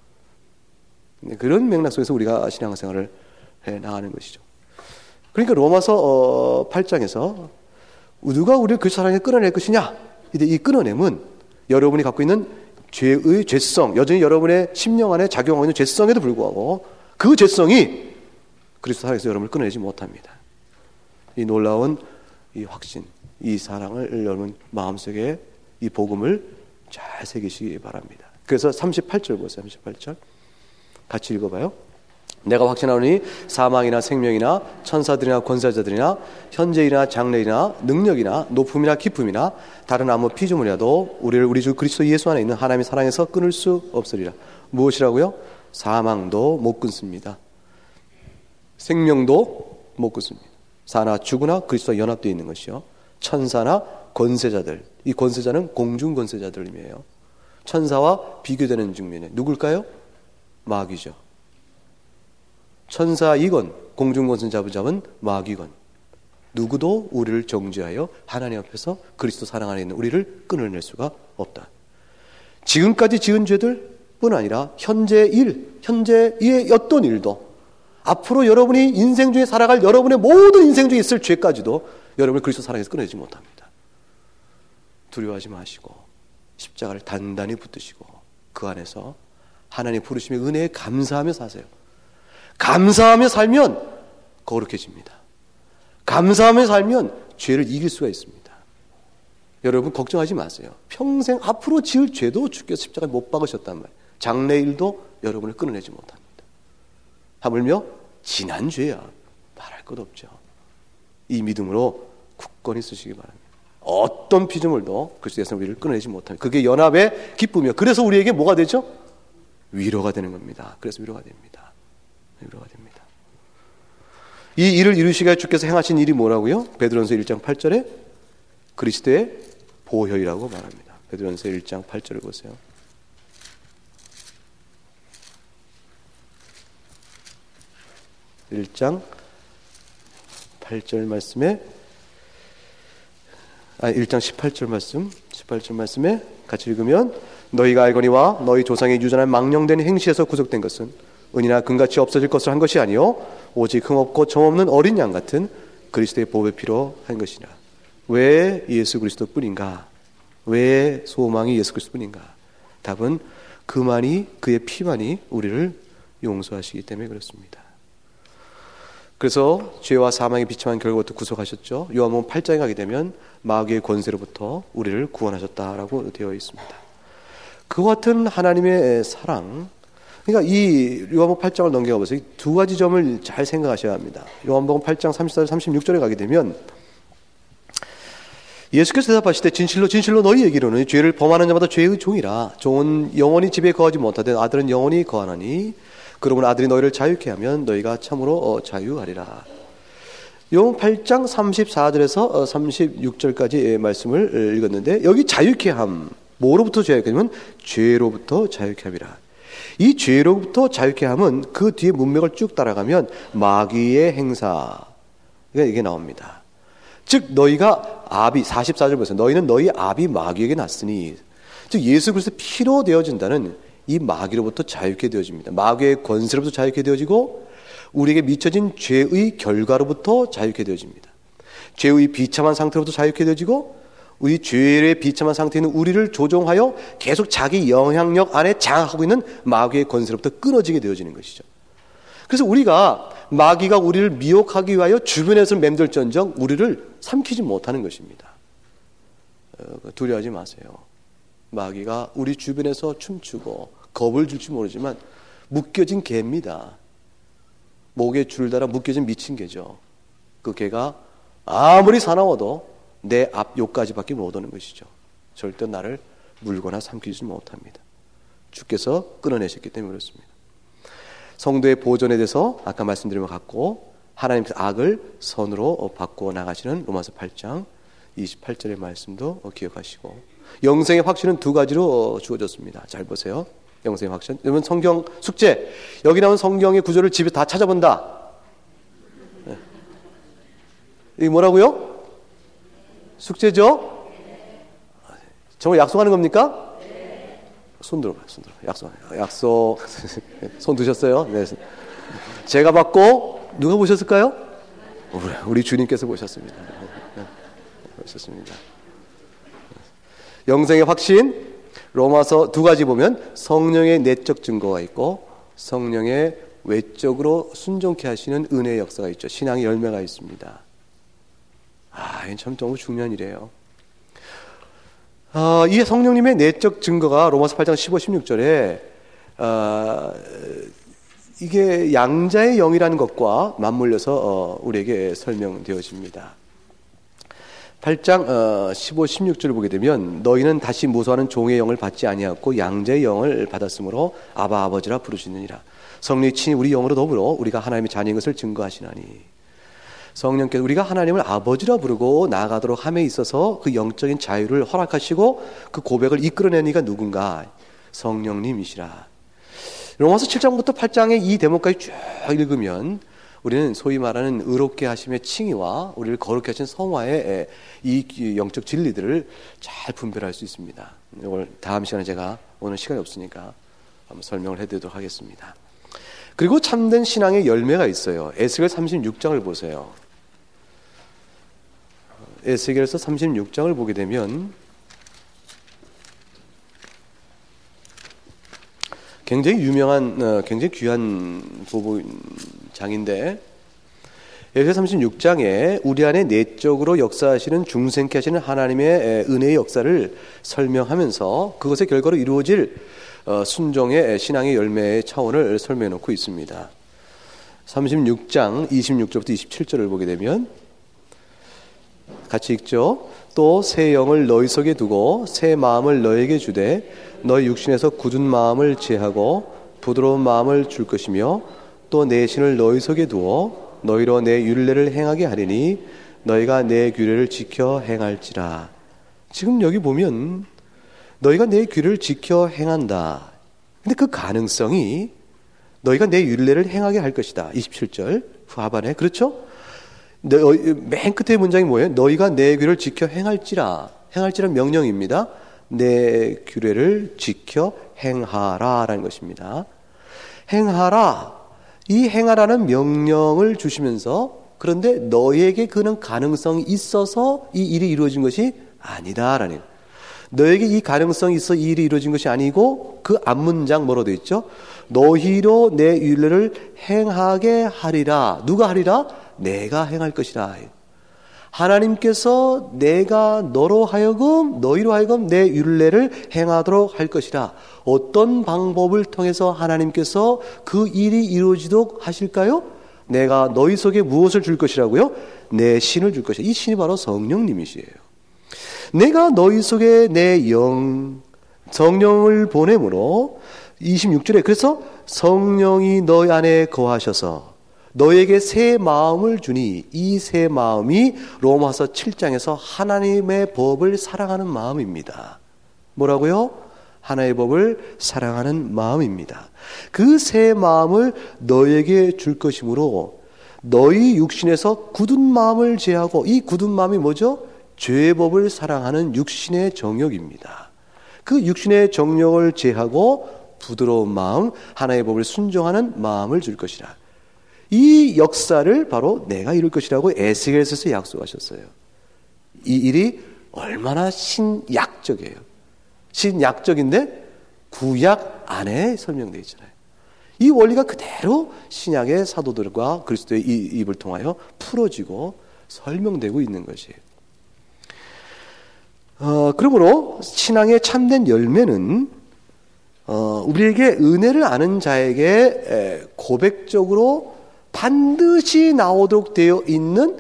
그런 맥락 속에서 우리가 신앙생활을 해 나가는 것이죠. 그러니까 로마서 8장에서 누가 우리를 그 사랑에 끌어낼 것이냐? 이 끌어냄은 여러분이 갖고 있는 죄의 죄성, 여전히 여러분의 심령 안에 작용하고 있는 죄성에도 불구하고 그 죄성이 그리스도 사랑에서 여러분을 끊어내지 못합니다. 이 놀라운 이 확신, 이 사랑을 여러분 마음속에 이 복음을 잘 새기시기 바랍니다. 그래서 38절 보세요. 38절 같이 읽어봐요. 내가 확신하노니 사망이나 생명이나 천사들이나 권세자들이나 현재이나 장래이나 능력이나 높음이나 깊음이나 다른 아무 피조물이라도 우리를 우리 주 그리스도 예수 안에 있는 하나님의 사랑에서 끊을 수 없으리라. 무엇이라고요? 사망도 못 끊습니다. 생명도 못 끊습니다. 사나 죽으나 그리스도와 연합되어 있는 것이요. 천사나 권세자들, 이 권세자는 공중 권세자들 의미예요. 천사와 비교되는 측면에 누굴까요? 마귀죠. 천사이건 공중 권세 잡은 마귀건 누구도 우리를 정죄하여 하나님 앞에서 그리스도 사랑 안에 있는 우리를 끊어낼 수가 없다. 지금까지 지은 죄들뿐 아니라 현재의 어떤 일도 앞으로 여러분이 인생 중에 살아갈 여러분의 모든 인생 중에 있을 죄까지도 여러분을 그리스도 사랑에서 끊어내지 못합니다. 두려워하지 마시고 십자가를 단단히 붙드시고 그 안에서 하나님의 부르심의 은혜에 감사하며 사세요. 감사하며 살면 거룩해집니다. 감사하며 살면 죄를 이길 수가 있습니다. 여러분 걱정하지 마세요. 평생 앞으로 지을 죄도 주께서 십자가에 못 박으셨단 말이에요. 장래일도 여러분을 끊어내지 못합니다. 하물며 지난 죄야 말할 것 없죠. 이 믿음으로 굳건히 쓰시기 바랍니다. 어떤 피조물도 그리스도에서 우리를 끊어내지 못합니다. 그게 연합의 기쁨이요. 그래서 우리에게 뭐가 되죠? 위로가 되는 겁니다. 그래서 위로가 됩니다. 위로가 됩니다. 이 일을 이루시기에 주께서 행하신 일이 뭐라고요? 베드로전서 1장 8절에 그리스도의 보혈이라고 말합니다. 베드로전서 1장 8절을 보세요. (1장 8절) 말씀에 1장 18절 말씀에 같이 읽으면 너희가 알거니와 너희 조상의 유전한 망령된 행실에서 구속된 것은 은이나 금같이 없어질 것을 한 것이 아니요 오직 흠없고 점없는 어린 양 같은 그리스도의 보혈의 피로 한 것이라. 왜 예수 그리스도뿐인가? 왜 소망이 예수 그리스도뿐인가? 답은 그의 피만이 우리를 용서하시기 때문에 그렇습니다. 그래서 죄와 사망의 비참한 결과부터 구속하셨죠. 요한복음 8장에 가게 되면 마귀의 권세로부터 우리를 구원하셨다라고 되어 있습니다. 그와 같은 하나님의 사랑, 그러니까 이 요한복음 8장을 넘겨가 보세요. 두 가지 점을 잘 생각하셔야 합니다. 요한복음 8장 34절 36절에 가게 되면 예수께서 대답하실 때 진실로 너희 얘기로는 죄를 범하는 자마다 죄의 종이라. 종은 영원히 집에 거하지 못하되 아들은 영원히 거하나니 그러므로 아들이 너희를 자유케 하면 너희가 참으로 자유하리라. 요한복음 8장 34절에서 36절까지 말씀을 읽었는데 여기 자유케 함, 뭐로부터 자유케 하면 죄로부터 자유케 함이라. 이 죄로부터 자유케 함은 그 뒤에 문맥을 쭉 따라가면 마귀의 행사, 이게 나옵니다. 즉 너희가 아비 44절 보세요. 너희는 너희 아비 마귀에게 났으니 즉 예수 그리스도의 피로 되어진다는 이 마귀로부터 자유케 되어집니다. 마귀의 권세로부터 자유케 되어지고 우리에게 미쳐진 죄의 결과로부터 자유케 되어집니다. 죄의 비참한 상태로부터 자유케 되어지고 우리 죄의 비참한 상태에 있는 우리를 조종하여 계속 자기 영향력 안에 장악하고 있는 마귀의 권세로부터 끊어지게 되어지는 것이죠. 그래서 우리가 마귀가 우리를 미혹하기 위하여 주변에서 맴돌전정 우리를 삼키지 못하는 것입니다. 두려워하지 마세요. 마귀가 우리 주변에서 춤추고 겁을 줄지 모르지만 묶여진 개입니다. 목에 줄 달아 묶여진 미친 개죠. 그 개가 아무리 사나워도 내 앞 욕까지밖에 못 오는 것이죠. 절대 나를 물거나 삼키지 못합니다. 주께서 끊어내셨기 때문에 그렇습니다. 성도의 보존에 대해서 아까 말씀드린 것 같고 하나님께서 악을 선으로 바꾸어 나가시는 로마서 8장 28절의 말씀도 기억하시고 영생의 확신은 두 가지로 주어졌습니다. 잘 보세요. 영생의 확신. 여러분 성경 숙제. 여기 나온 성경의 구조를 집에 다 찾아본다. 네. 이게 뭐라고요? 숙제죠? 정말 약속하는 겁니까? 손 들어봐요. 손 들어봐요. 약속. 손 드셨어요? 네. 제가 받고 누가 보셨을까요? 우리 주님께서 보셨습니다. 네. 보셨습니다. 영생의 확신. 로마서 두 가지 보면 성령의 내적 증거가 있고 성령의 외적으로 순종케 하시는 은혜의 역사가 있죠. 신앙의 열매가 있습니다. 이건 참 너무 중요한 일이에요. 이 성령님의 내적 증거가 로마서 8장 15, 16절에 이게 양자의 영이라는 것과 맞물려서 우리에게 설명되어집니다. 8장 15, 16절을 보게 되면 너희는 다시 무소하는 종의 영을 받지 아니하고 양자의 영을 받았으므로 아바 아버지라 부르시느니라. 성령이 친히 우리 영으로 더불어 우리가 하나님의 자녀인 것을 증거하시나니. 성령께서 우리가 하나님을 아버지라 부르고 나아가도록 함에 있어서 그 영적인 자유를 허락하시고 그 고백을 이끌어내는 이가 누군가? 성령님이시라. 로마서 7장부터 8장의 이 대목까지 쭉 읽으면 우리는 소위 말하는 의롭게 하심의 칭의와 우리를 거룩게 하신 성화의 이 영적 진리들을 잘 분별할 수 있습니다. 이걸 다음 시간에 제가 오늘 시간이 없으니까 한번 설명을 해드리도록 하겠습니다. 그리고 참된 신앙의 열매가 있어요. 에스겔 36장을 보세요. 에스겔서 36장을 보게 되면 굉장히 유명한, 굉장히 귀한 부분장인데 에스겔 36장에 우리 안에 내적으로 역사하시는 중생케 하시는 하나님의 은혜의 역사를 설명하면서 그것의 결과로 이루어질 순종의 신앙의 열매의 차원을 설명해 놓고 있습니다. 36장 26절부터 27절을 보게 되면 같이 읽죠. 또 새 영을 너희 속에 두고 새 마음을 너에게 주되 너희 육신에서 굳은 마음을 제하고 부드러운 마음을 줄 것이며 또 내 신을 너희 속에 두어 너희로 내 율례를 행하게 하리니 너희가 내 규례를 지켜 행할지라. 지금 여기 보면 너희가 내 규례를 지켜 행한다. 근데 그 가능성이 너희가 내 율례를 행하게 할 것이다. 27절 후하반에 그렇죠? 맨 끝에 문장이 뭐예요? 너희가 내 규례를 지켜 행할지라. 행할지란 명령입니다. 내 규례를 지켜 행하라라는 것입니다. 행하라. 이 행하라는 명령을 주시면서 그런데 너희에게 그는 가능성이 있어서 이 일이 이루어진 것이 아니다라는 거예요. 너에게 이 가능성이 있어 이 일이 이루어진 것이 아니고 그 앞문장 뭐로 되어 있죠? 너희로 내 율례를 행하게 하리라. 누가 하리라? 내가 행할 것이라. 하나님께서 내가 너로 하여금 너희로 하여금 내 율례를 행하도록 할 것이라. 어떤 방법을 통해서 하나님께서 그 일이 이루어지도록 하실까요? 내가 너희 속에 무엇을 줄 것이라고요? 내 신을 줄 것이라. 이 신이 바로 성령님이시에요. 내가 너희 속에 내 영, 성령을 보내므로 26절에 그래서 성령이 너희 안에 거하셔서 너에게 새 마음을 주니 이 새 마음이 로마서 7장에서 하나님의 법을 사랑하는 마음입니다. 뭐라고요? 하나님의 법을 사랑하는 마음입니다. 그 새 마음을 너에게 줄 것이므로 너희 육신에서 굳은 마음을 제하고, 이 굳은 마음이 뭐죠? 죄의 법을 사랑하는 육신의 정욕입니다. 그 육신의 정욕을 제하고 부드러운 마음, 하나의 법을 순종하는 마음을 줄 것이라. 이 역사를 바로 내가 이룰 것이라고 에스겔서에서 약속하셨어요. 이 일이 얼마나 신약적이에요. 신약적인데 구약 안에 설명되어 있잖아요. 이 원리가 그대로 신약의 사도들과 그리스도의 입을 통하여 풀어지고 설명되고 있는 것이에요. 그러므로 신앙의 참된 열매는 우리에게 은혜를 아는 자에게 고백적으로 반드시 나오도록 되어 있는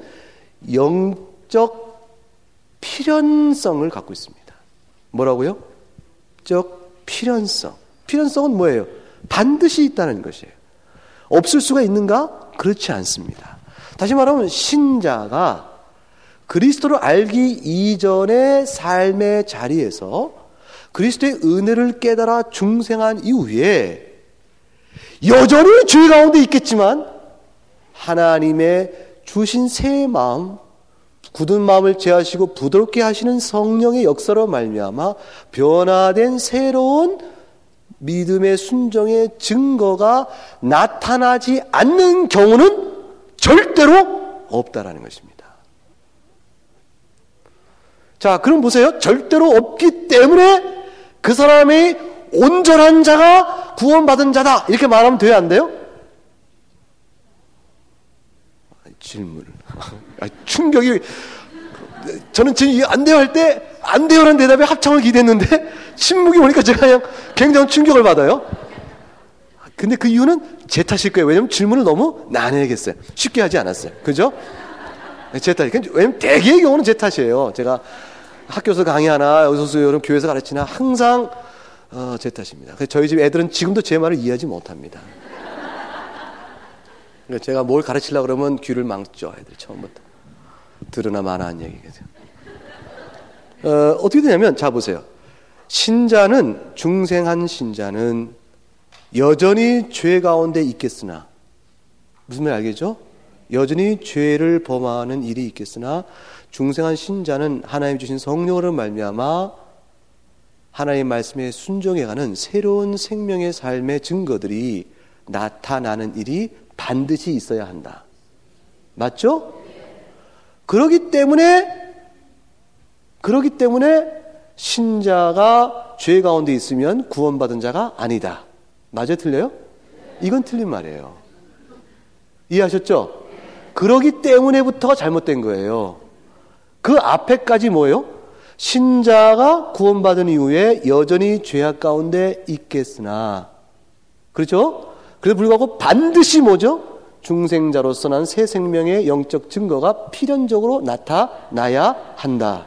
영적 필연성을 갖고 있습니다. 뭐라고요? 영적 필연성. 필연성은 뭐예요? 반드시 있다는 것이에요. 없을 수가 있는가? 그렇지 않습니다. 다시 말하면 신자가 그리스도를 알기 이전의 삶의 자리에서 그리스도의 은혜를 깨달아 중생한 이후에 여전히 죄 가운데 있겠지만 하나님의 주신 새 마음, 굳은 마음을 제하시고 부드럽게 하시는 성령의 역사로 말미암아 변화된 새로운 믿음의 순종의 증거가 나타나지 않는 경우는 절대로 없다라는 것입니다. 자, 그럼 보세요. 절대로 없기 때문에 그 사람이 온전한 자가 구원받은 자다. 이렇게 말하면 돼요, 안 돼요? 질문. 충격이. 저는 지금 안 돼요 할 때 안 돼요라는 대답에 합창을 기대했는데 침묵이 오니까 제가 그냥 굉장한 충격을 받아요. 근데 그 이유는 제 탓일 거예요. 왜냐면 질문을 너무 난해하게 했어요. 쉽게 하지 않았어요. 그죠? 제 탓이에요. 왜냐면 대개의 경우는 제 탓이에요. 제가 학교에서 강의하나 여기서 여러분 교회에서 가르치나 항상 제 탓입니다. 그래서 저희 집 애들은 지금도 제 말을 이해하지 못합니다. 제가 뭘 가르치려고 그러면 귀를 막죠. 애들 처음부터. 들으나 마나한 얘기겠죠. 어떻게 되냐면, 자 보세요. 신자는, 중생한 신자는 여전히 죄 가운데 있겠으나, 무슨 말 알겠죠? 여전히 죄를 범하는 일이 있겠으나 중생한 신자는 하나님 주신 성령으로 말미암아 하나님의 말씀에 순종해가는 새로운 생명의 삶의 증거들이 나타나는 일이 반드시 있어야 한다. 맞죠? 그렇기 때문에 신자가 죄 가운데 있으면 구원받은 자가 아니다. 맞아요? 틀려요? 이건 틀린 말이에요. 이해하셨죠? 그러기 때문에부터가 잘못된 거예요. 그 앞에까지 뭐예요? 신자가 구원받은 이후에 여전히 죄악 가운데 있겠으나, 그렇죠? 그래도 불구하고 반드시 뭐죠? 중생자로서 난 새 생명의 영적 증거가 필연적으로 나타나야 한다.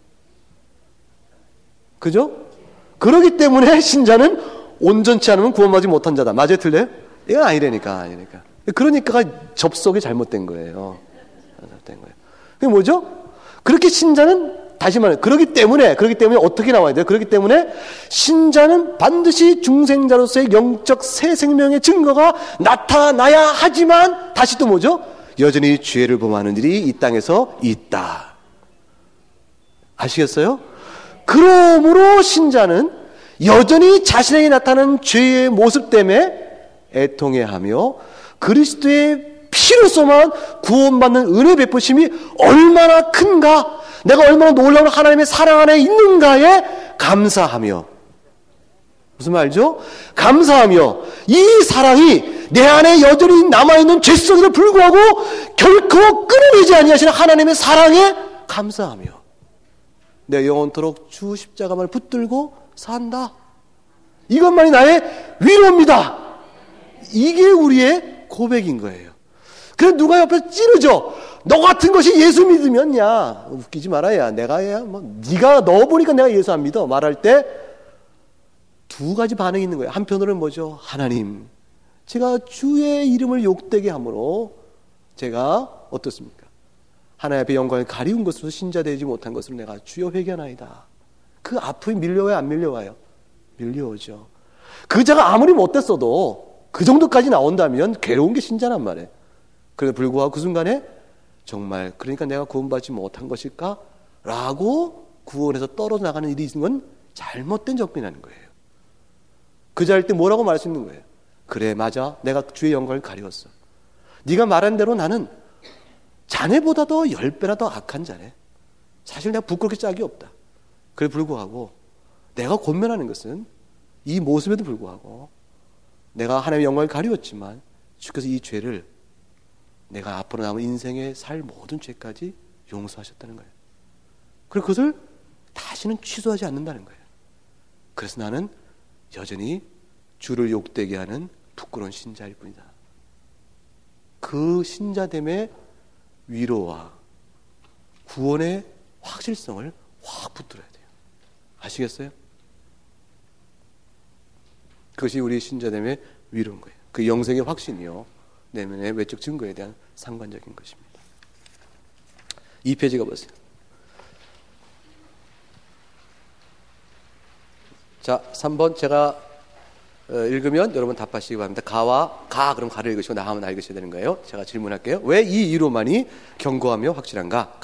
그죠? 그러기 때문에 신자는 온전치 않으면 구원받지 못한 자다. 맞아요? 틀려요? 이건 아니라니까. 그러니까 접속이 잘못된 거예요. 잘못된 거예요. 그게 뭐죠? 그렇게 신자는, 다시 말해, 그렇기 때문에 어떻게 나와야 돼요? 그렇기 때문에 신자는 반드시 중생자로서의 영적 새 생명의 증거가 나타나야 하지만, 다시 또 뭐죠? 여전히 죄를 범하는 일이 이 땅에서 있다. 아시겠어요? 그러므로 신자는 여전히 자신에게 나타나는 죄의 모습 때문에 애통해하며 그리스도의 피로서만 구원받는 은혜 베푸심이 얼마나 큰가, 내가 얼마나 놀라운 하나님의 사랑 안에 있는가에 감사하며, 무슨 말이죠? 감사하며 이 사랑이 내 안에 여전히 남아있는 죄성에도 불구하고 결코 끊어내지 아니하시는 하나님의 사랑에 감사하며 내 영원토록 주 십자가만을 붙들고 산다. 이것만이 나의 위로입니다. 이게 우리의 고백인 거예요. 그래서 누가 옆에서 찌르죠. 너 같은 것이 예수 믿으면, 야 웃기지 말아야 내가 네가 너 보니까 내가 예수 안 믿어 말할 때 두 가지 반응이 있는 거예요. 한편으로는 뭐죠? 하나님, 제가 주의 이름을 욕되게 함으로 제가 어떻습니까? 하나님 앞에 영광을 가리운 것으로 신자 되지 못한 것으로 내가 주여 회개하나이다. 그 아픔이 밀려와요, 안 밀려와요? 밀려오죠. 그 자가 아무리 못됐어도 그 정도까지 나온다면 괴로운 게 신자란 말이에요. 그래도 불구하고 그 순간에 정말 그러니까 내가 구원받지 못한 것일까? 라고 구원에서 떨어져 나가는 일이 있는 건 잘못된 접근이라는 거예요. 그 자리일 때 뭐라고 말할 수 있는 거예요? 그래, 맞아. 내가 주의 영광을 가리웠어. 네가 말한 대로 나는 자네보다도 10배나 더 악한 자네. 사실 내가 부끄럽게 짝이 없다. 그래 불구하고 내가 권면하는 것은 이 모습에도 불구하고 내가 하나님의 영광을 가리웠지만 주께서 이 죄를 내가 앞으로 남은 인생에 살 모든 죄까지 용서하셨다는 거예요. 그리고 그것을 다시는 취소하지 않는다는 거예요. 그래서 나는 여전히 주를 욕되게 하는 부끄러운 신자일 뿐이다. 그 신자됨의 위로와 구원의 확실성을 확 붙들어야 돼요. 아시겠어요? 그것이 우리 신자됨의 위로인 거예요. 그 영생의 확신이요, 내면의 외적 증거에 대한 상관적인 것입니다. 2페이지 가보세요. 자, 3번 제가 읽으면 여러분 답하시기 바랍니다. 그럼 가를 읽으시고 나 하면 나 읽으셔야 되는 거예요. 제가 질문할게요. 왜 이 이로만이 견고하며 확실한가?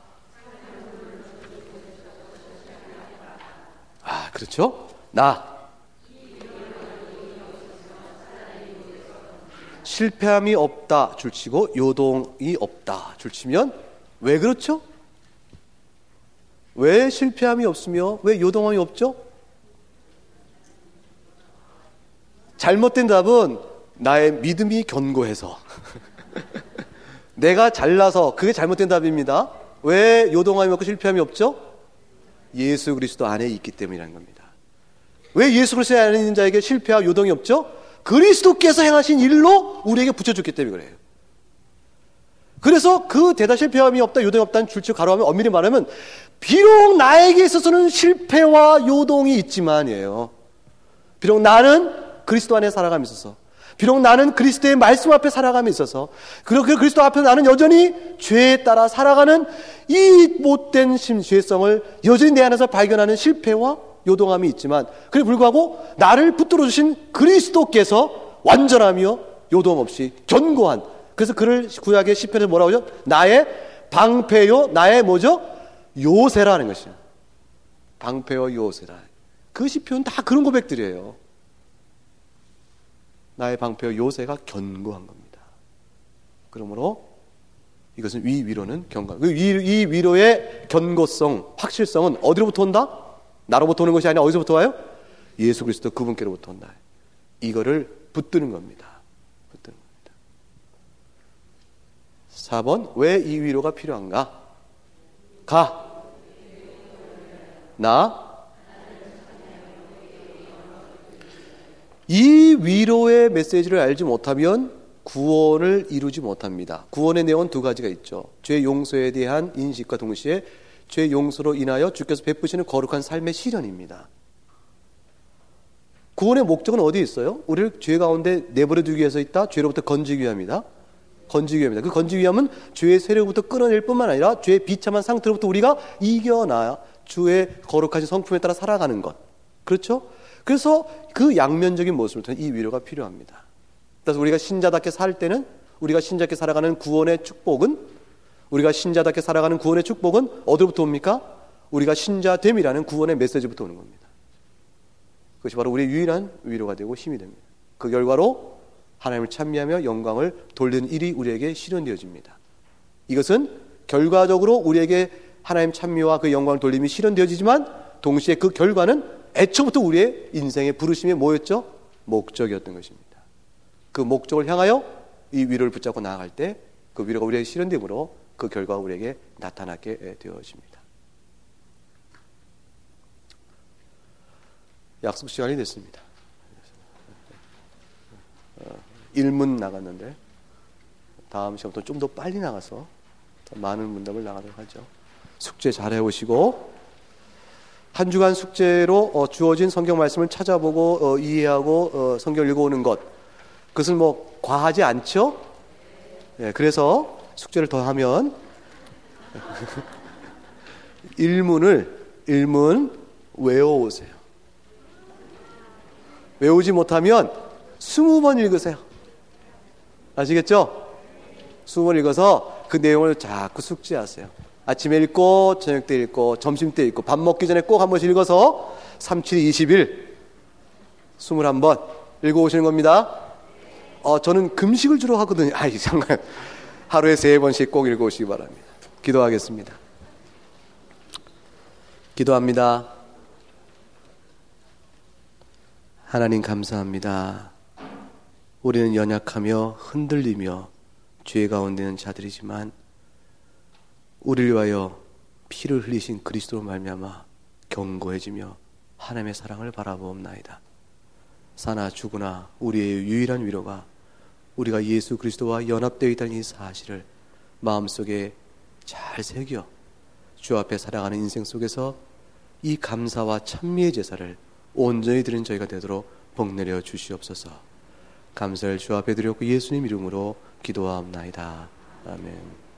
그렇죠? 실패함이 없다 줄치고 요동이 없다 줄치면 왜 그렇죠? 왜 실패함이 없으며 왜 요동함이 없죠? 잘못된 답은 나의 믿음이 견고해서 내가 잘나서, 그게 잘못된 답입니다. 왜 요동함이 없고 실패함이 없죠? 예수 그리스도 안에 있기 때문이라는 겁니다. 왜 예수 그리스도 안에 있는 자에게 실패와 요동이 없죠? 그리스도께서 행하신 일로 우리에게 붙여줬기 때문에 그래요. 그래서 그 대다 실패함이 없다, 요동이 없다는 줄치고 가로하면 엄밀히 말하면 비록 나에게 있어서는 실패와 요동이 있지만이에요. 비록 나는 그리스도 안에 살아감에 있어서, 비록 나는 그리스도의 말씀 앞에 살아감에 있어서, 그렇게 그리스도 앞에 나는 여전히 죄에 따라 살아가는 이 못된 죄성을 여전히 내 안에서 발견하는 실패와 요동함이 있지만, 그에 불구하고 나를 붙들어 주신 그리스도께서 완전하며 요동 없이 견고한, 그래서 그를 구약의 시편에서 뭐라고 하죠? 나의 방패요, 나의 뭐죠? 요새라는 것이에요. 방패요 요새라. 그 시편 다 그런 고백들이에요. 나의 방패요 요새가 견고한 겁니다. 그러므로 이것은 위로는 견고한. 이 위로의 견고성, 확실성은 어디로부터 온다? 나로부터 오는 것이 아니라 어디서부터 와요? 예수 그리스도 그분께로부터 온다. 이거를 붙드는 겁니다. 붙드는 겁니다. 4번 왜 이 위로가 필요한가? 이 위로의 메시지를 알지 못하면 구원을 이루지 못합니다. 구원의 내용은 두 가지가 있죠. 죄 용서에 대한 인식과 동시에 죄 용서로 인하여 주께서 베푸시는 거룩한 삶의 실현입니다. 구원의 목적은 어디에 있어요? 우리를 죄 가운데 내버려 두기 위해서 있다. 죄로부터 건지기 위함이다. 건지기 위함이다. 그 건지기 위함은 죄의 세력부터 끊어낼 뿐만 아니라 죄의 비참한 상태로부터 우리가 이겨나야 주의 거룩하신 성품에 따라 살아가는 것. 그렇죠? 그래서 그 양면적인 모습을 통해 이 위로가 필요합니다. 그래서 우리가 신자답게 살 때는, 우리가 신자답게 살아가는 구원의 축복은, 우리가 신자답게 살아가는 구원의 축복은 어디로부터 옵니까? 우리가 신자됨이라는 구원의 메시지부터 오는 겁니다. 그것이 바로 우리의 유일한 위로가 되고 힘이 됩니다. 그 결과로 하나님을 찬미하며 영광을 돌리는 일이 우리에게 실현되어집니다. 이것은 결과적으로 우리에게 하나님 찬미와 그 영광을 돌림이 실현되어지지만 동시에 그 결과는 애초부터 우리의 인생의 부르심이 뭐였죠? 목적이었던 것입니다. 그 목적을 향하여 이 위로를 붙잡고 나아갈 때 그 위로가 우리에게 실현됨으로 그 결과가 우리에게 나타나게 되어집니다. 약속 시간이 됐습니다. 1문 나갔는데 다음 시간부터 좀 더 빨리 나가서 더 많은 문답을 나가도록 하죠. 숙제 잘 해오시고 한 주간 숙제로 주어진 성경 말씀을 찾아보고 이해하고 성경을 읽어오는 것, 그것은 뭐 과하지 않죠? 네, 그래서 숙제를 더 하면 1문 외워오세요. 외우지 못하면 20번 읽으세요. 아시겠죠? 수음을 읽어서 그 내용을 자꾸 숙지하세요. 아침에 읽고 저녁 때 읽고 점심 때 읽고 밥 먹기 전에 꼭 한 번씩 읽어서 3, 7, 20일 21번 읽어오시는 겁니다. 저는 금식을 주로 하거든요. 이상한. 하루에 3번씩 꼭 읽어오시기 바랍니다. 기도하겠습니다. 기도합니다. 하나님 감사합니다. 우리는 연약하며 흔들리며 죄 가운데 있는 자들이지만 우리를 위하여 피를 흘리신 그리스도로 말미암아 견고해지며 하나님의 사랑을 바라보옵나이다. 사나 죽으나 우리의 유일한 위로가 우리가 예수 그리스도와 연합되어 있다는 이 사실을 마음속에 잘 새겨 주 앞에 살아가는 인생 속에서 이 감사와 찬미의 제사를 온전히 드린 저희가 되도록 복내려 주시옵소서. 감사를 주 앞에 드렸고 예수님 이름으로 기도하옵나이다. 아멘.